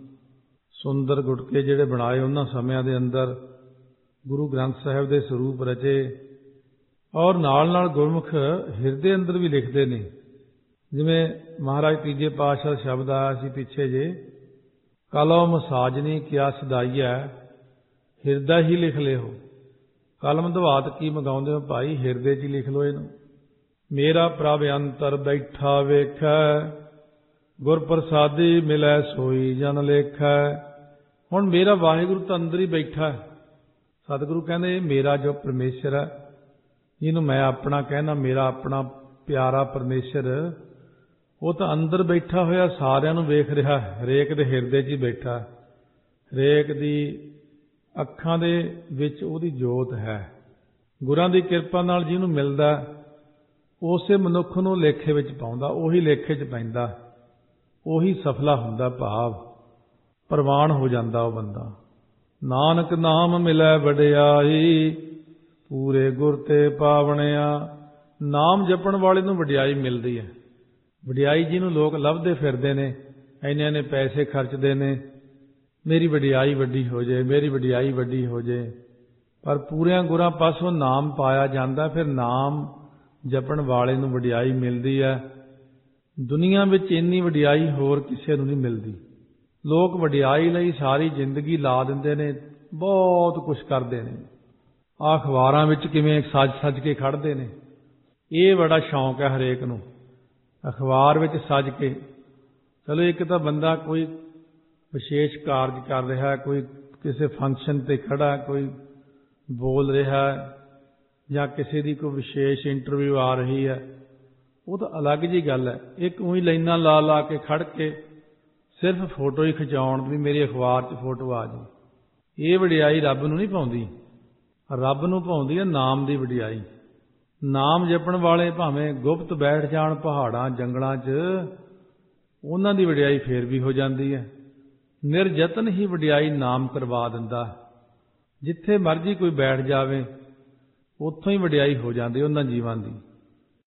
ਸੁੰਦਰ ਗੁਟਕੇ ਜਿਹੜੇ ਬਣਾਏ ਉਹਨਾਂ ਸਮਿਆਂ ਦੇ ਅੰਦਰ, ਗੁਰੂ ਗ੍ਰੰਥ ਸਾਹਿਬ ਦੇ ਸਰੂਪ ਰਚੇ। ਔਰ ਨਾਲ ਗੁਰਮੁਖ ਹਿਰਦੇ ਅੰਦਰ ਵੀ ਲਿਖਦੇ ਨੇ। ਜਿਵੇਂ ਮਹਾਰਾਜ ਤੀਜੇ ਪਾਤਸ਼ਾਹ ਸ਼ਬਦ ਆਇਆ ਸੀ ਪਿੱਛੇ ਜੇ, ਕਲਮ ਸਾਜਨੀ ਕਿਆ ਸਦਾਈਐ, ਹਿਰਦਾ ਹੀ ਲਿਖ ਲਿਓ। ਕਲਮ ਦਵਾਤ ਕੀ ਮੰਗਾਉਂਦੇ ਹੋ ਭਾਈ, ਹਿਰਦੇ 'ਚ ਹੀ ਲਿਖ ਲਓ ਇਹਨੂੰ। ਮੇਰਾ ਪ੍ਰਭ ਅੰਤਰ ਬੈਠਾ ਵੇਖੈ, ਗੁਰ ਪ੍ਰਸਾਦੀ ਮਿਲੈ ਸੋਈ ਜਨ ਲੇਖੈ। ਹੁਣ ਮੇਰਾ ਵਾਹਿਗੁਰੂ ਤਾਂ ਅੰਦਰ ਹੀ ਬੈਠਾ ਹੈ। ਸਤਿਗੁਰੂ ਕਹਿੰਦੇ ਮੇਰਾ ਜੋ ਪਰਮੇਸ਼ਰ ਹੈ, ਜਿਹਨੂੰ ਮੈਂ ਆਪਣਾ ਕਹਿਣਾ, ਮੇਰਾ ਆਪਣਾ ਪਿਆਰਾ ਪਰਮੇਸ਼ਰ, ਉਹ ਤਾਂ ਅੰਦਰ ਬੈਠਾ ਹੋਇਆ ਸਾਰਿਆਂ ਨੂੰ ਵੇਖ ਰਿਹਾ, ਹਰੇਕ ਦੇ ਹਿਰਦੇ 'ਚ ਹੀ ਬੈਠਾ, ਹਰੇਕ ਦੀ ਅੱਖਾਂ ਦੇ ਵਿੱਚ ਉਹਦੀ ਜੋਤ ਹੈ। ਗੁਰਾਂ ਦੀ ਕਿਰਪਾ ਨਾਲ ਜਿਹਨੂੰ ਮਿਲਦਾ ਉਸੇ ਮਨੁੱਖ ਨੂੰ ਲੇਖੇ ਵਿੱਚ ਪਾਉਂਦਾ, ਉਹੀ ਲੇਖੇ 'ਚ ਪੈਂਦਾ, ਉਹੀ ਸਫਲਾ ਹੁੰਦਾ, ਭਾਵ ਪ੍ਰਵਾਨ ਹੋ ਜਾਂਦਾ ਉਹ ਬੰਦਾ। ਨਾਨਕ ਨਾਮ ਮਿਲੈ ਵਡਿਆਈ, ਪੂਰੇ ਗੁਰ ਤੇ ਪਾਵਣਿਆ। ਨਾਮ ਜਪਣ ਵਾਲੇ ਨੂੰ ਵਡਿਆਈ ਮਿਲਦੀ ਹੈ। ਵਡਿਆਈ ਜਿਹਨੂੰ ਲੋਕ ਲੱਭਦੇ ਫਿਰਦੇ ਨੇ, ਇੰਨੇ ਪੈਸੇ ਖਰਚਦੇ ਨੇ, ਮੇਰੀ ਵਡਿਆਈ ਵੱਡੀ ਹੋ ਜਾਏ, ਮੇਰੀ ਵਡਿਆਈ ਵੱਡੀ ਹੋ ਜਾਏ। ਪਰ ਪੂਰਿਆਂ ਗੁਰਾਂ ਪਾਸੋਂ ਨਾਮ ਪਾਇਆ ਜਾਂਦਾ, ਫਿਰ ਨਾਮ ਜਪਣ ਵਾਲੇ ਨੂੰ ਵਡਿਆਈ ਮਿਲਦੀ ਹੈ। ਦੁਨੀਆ ਵਿੱਚ ਇੰਨੀ ਵਡਿਆਈ ਹੋਰ ਕਿਸੇ ਨੂੰ ਨਹੀਂ ਮਿਲਦੀ। ਲੋਕ ਵਡਿਆਈ ਲਈ ਸਾਰੀ ਜ਼ਿੰਦਗੀ ਲਾ ਦਿੰਦੇ ਨੇ, ਬਹੁਤ ਕੁਛ ਕਰਦੇ ਨੇ। ਅਖਬਾਰਾਂ ਵਿੱਚ ਕਿਵੇਂ ਸੱਜ ਕੇ ਖੜ੍ਹਦੇ ਨੇ, ਇਹ ਬੜਾ ਸ਼ੌਂਕ ਹੈ ਹਰੇਕ ਨੂੰ, ਅਖਬਾਰ ਵਿੱਚ ਸੱਜ ਕੇ। ਚਲੋ ਇੱਕ ਤਾਂ ਬੰਦਾ ਕੋਈ ਵਿਸ਼ੇਸ਼ ਕਾਰਜ ਕਰ ਰਿਹਾ, ਕੋਈ ਕਿਸੇ ਫੰਕਸ਼ਨ ਤੇ ਖੜਾ, ਕੋਈ ਬੋਲ ਰਿਹਾ ਜਾਂ ਕਿਸੇ ਦੀ ਕੋਈ ਵਿਸ਼ੇਸ਼ ਇੰਟਰਵਿਊ ਆ ਰਹੀ ਹੈ, ਉਹ ਤਾਂ ਅਲੱਗ ਜਿਹੀ ਗੱਲ ਹੈ। ਇੱਕ ਉਹੀ ਲਾਈਨਾਂ ਲਾ ਲਾ ਕੇ ਖੜ ਕੇ ਸਿਰਫ ਫੋਟੋ ਹੀ ਖਿਚਾਉਣ ਵੀ ਮੇਰੀ ਅਖਬਾਰ 'ਚ ਫੋਟੋ ਆ ਜਾਏ, ਇਹ ਵਡਿਆਈ ਰੱਬ ਨੂੰ ਨਹੀਂ ਪਾਉਂਦੀ। ਰੱਬ ਨੂੰ ਪਾਉਂਦੀ ਹੈ ਨਾਮ ਦੀ ਵਡਿਆਈ। ਨਾਮ ਜਪਣ ਵਾਲੇ ਭਾਵੇਂ ਗੁਪਤ ਬੈਠ ਜਾਣ ਪਹਾੜਾਂ ਜੰਗਲਾਂ 'ਚ, ਉਹਨਾਂ ਦੀ ਵਡਿਆਈ ਫੇਰ ਵੀ ਹੋ ਜਾਂਦੀ ਹੈ। ਨਿਰਯਤਨ ਹੀ ਵਡਿਆਈ ਨਾਮ ਕਰਵਾ ਦਿੰਦਾ। ਜਿੱਥੇ ਮਰਜ਼ੀ ਕੋਈ ਬੈਠ ਜਾਵੇ, ਉੱਥੋਂ ਹੀ ਵਡਿਆਈ ਹੋ ਜਾਂਦੀ ਉਹਨਾਂ ਜੀਵਾਂ ਦੀ।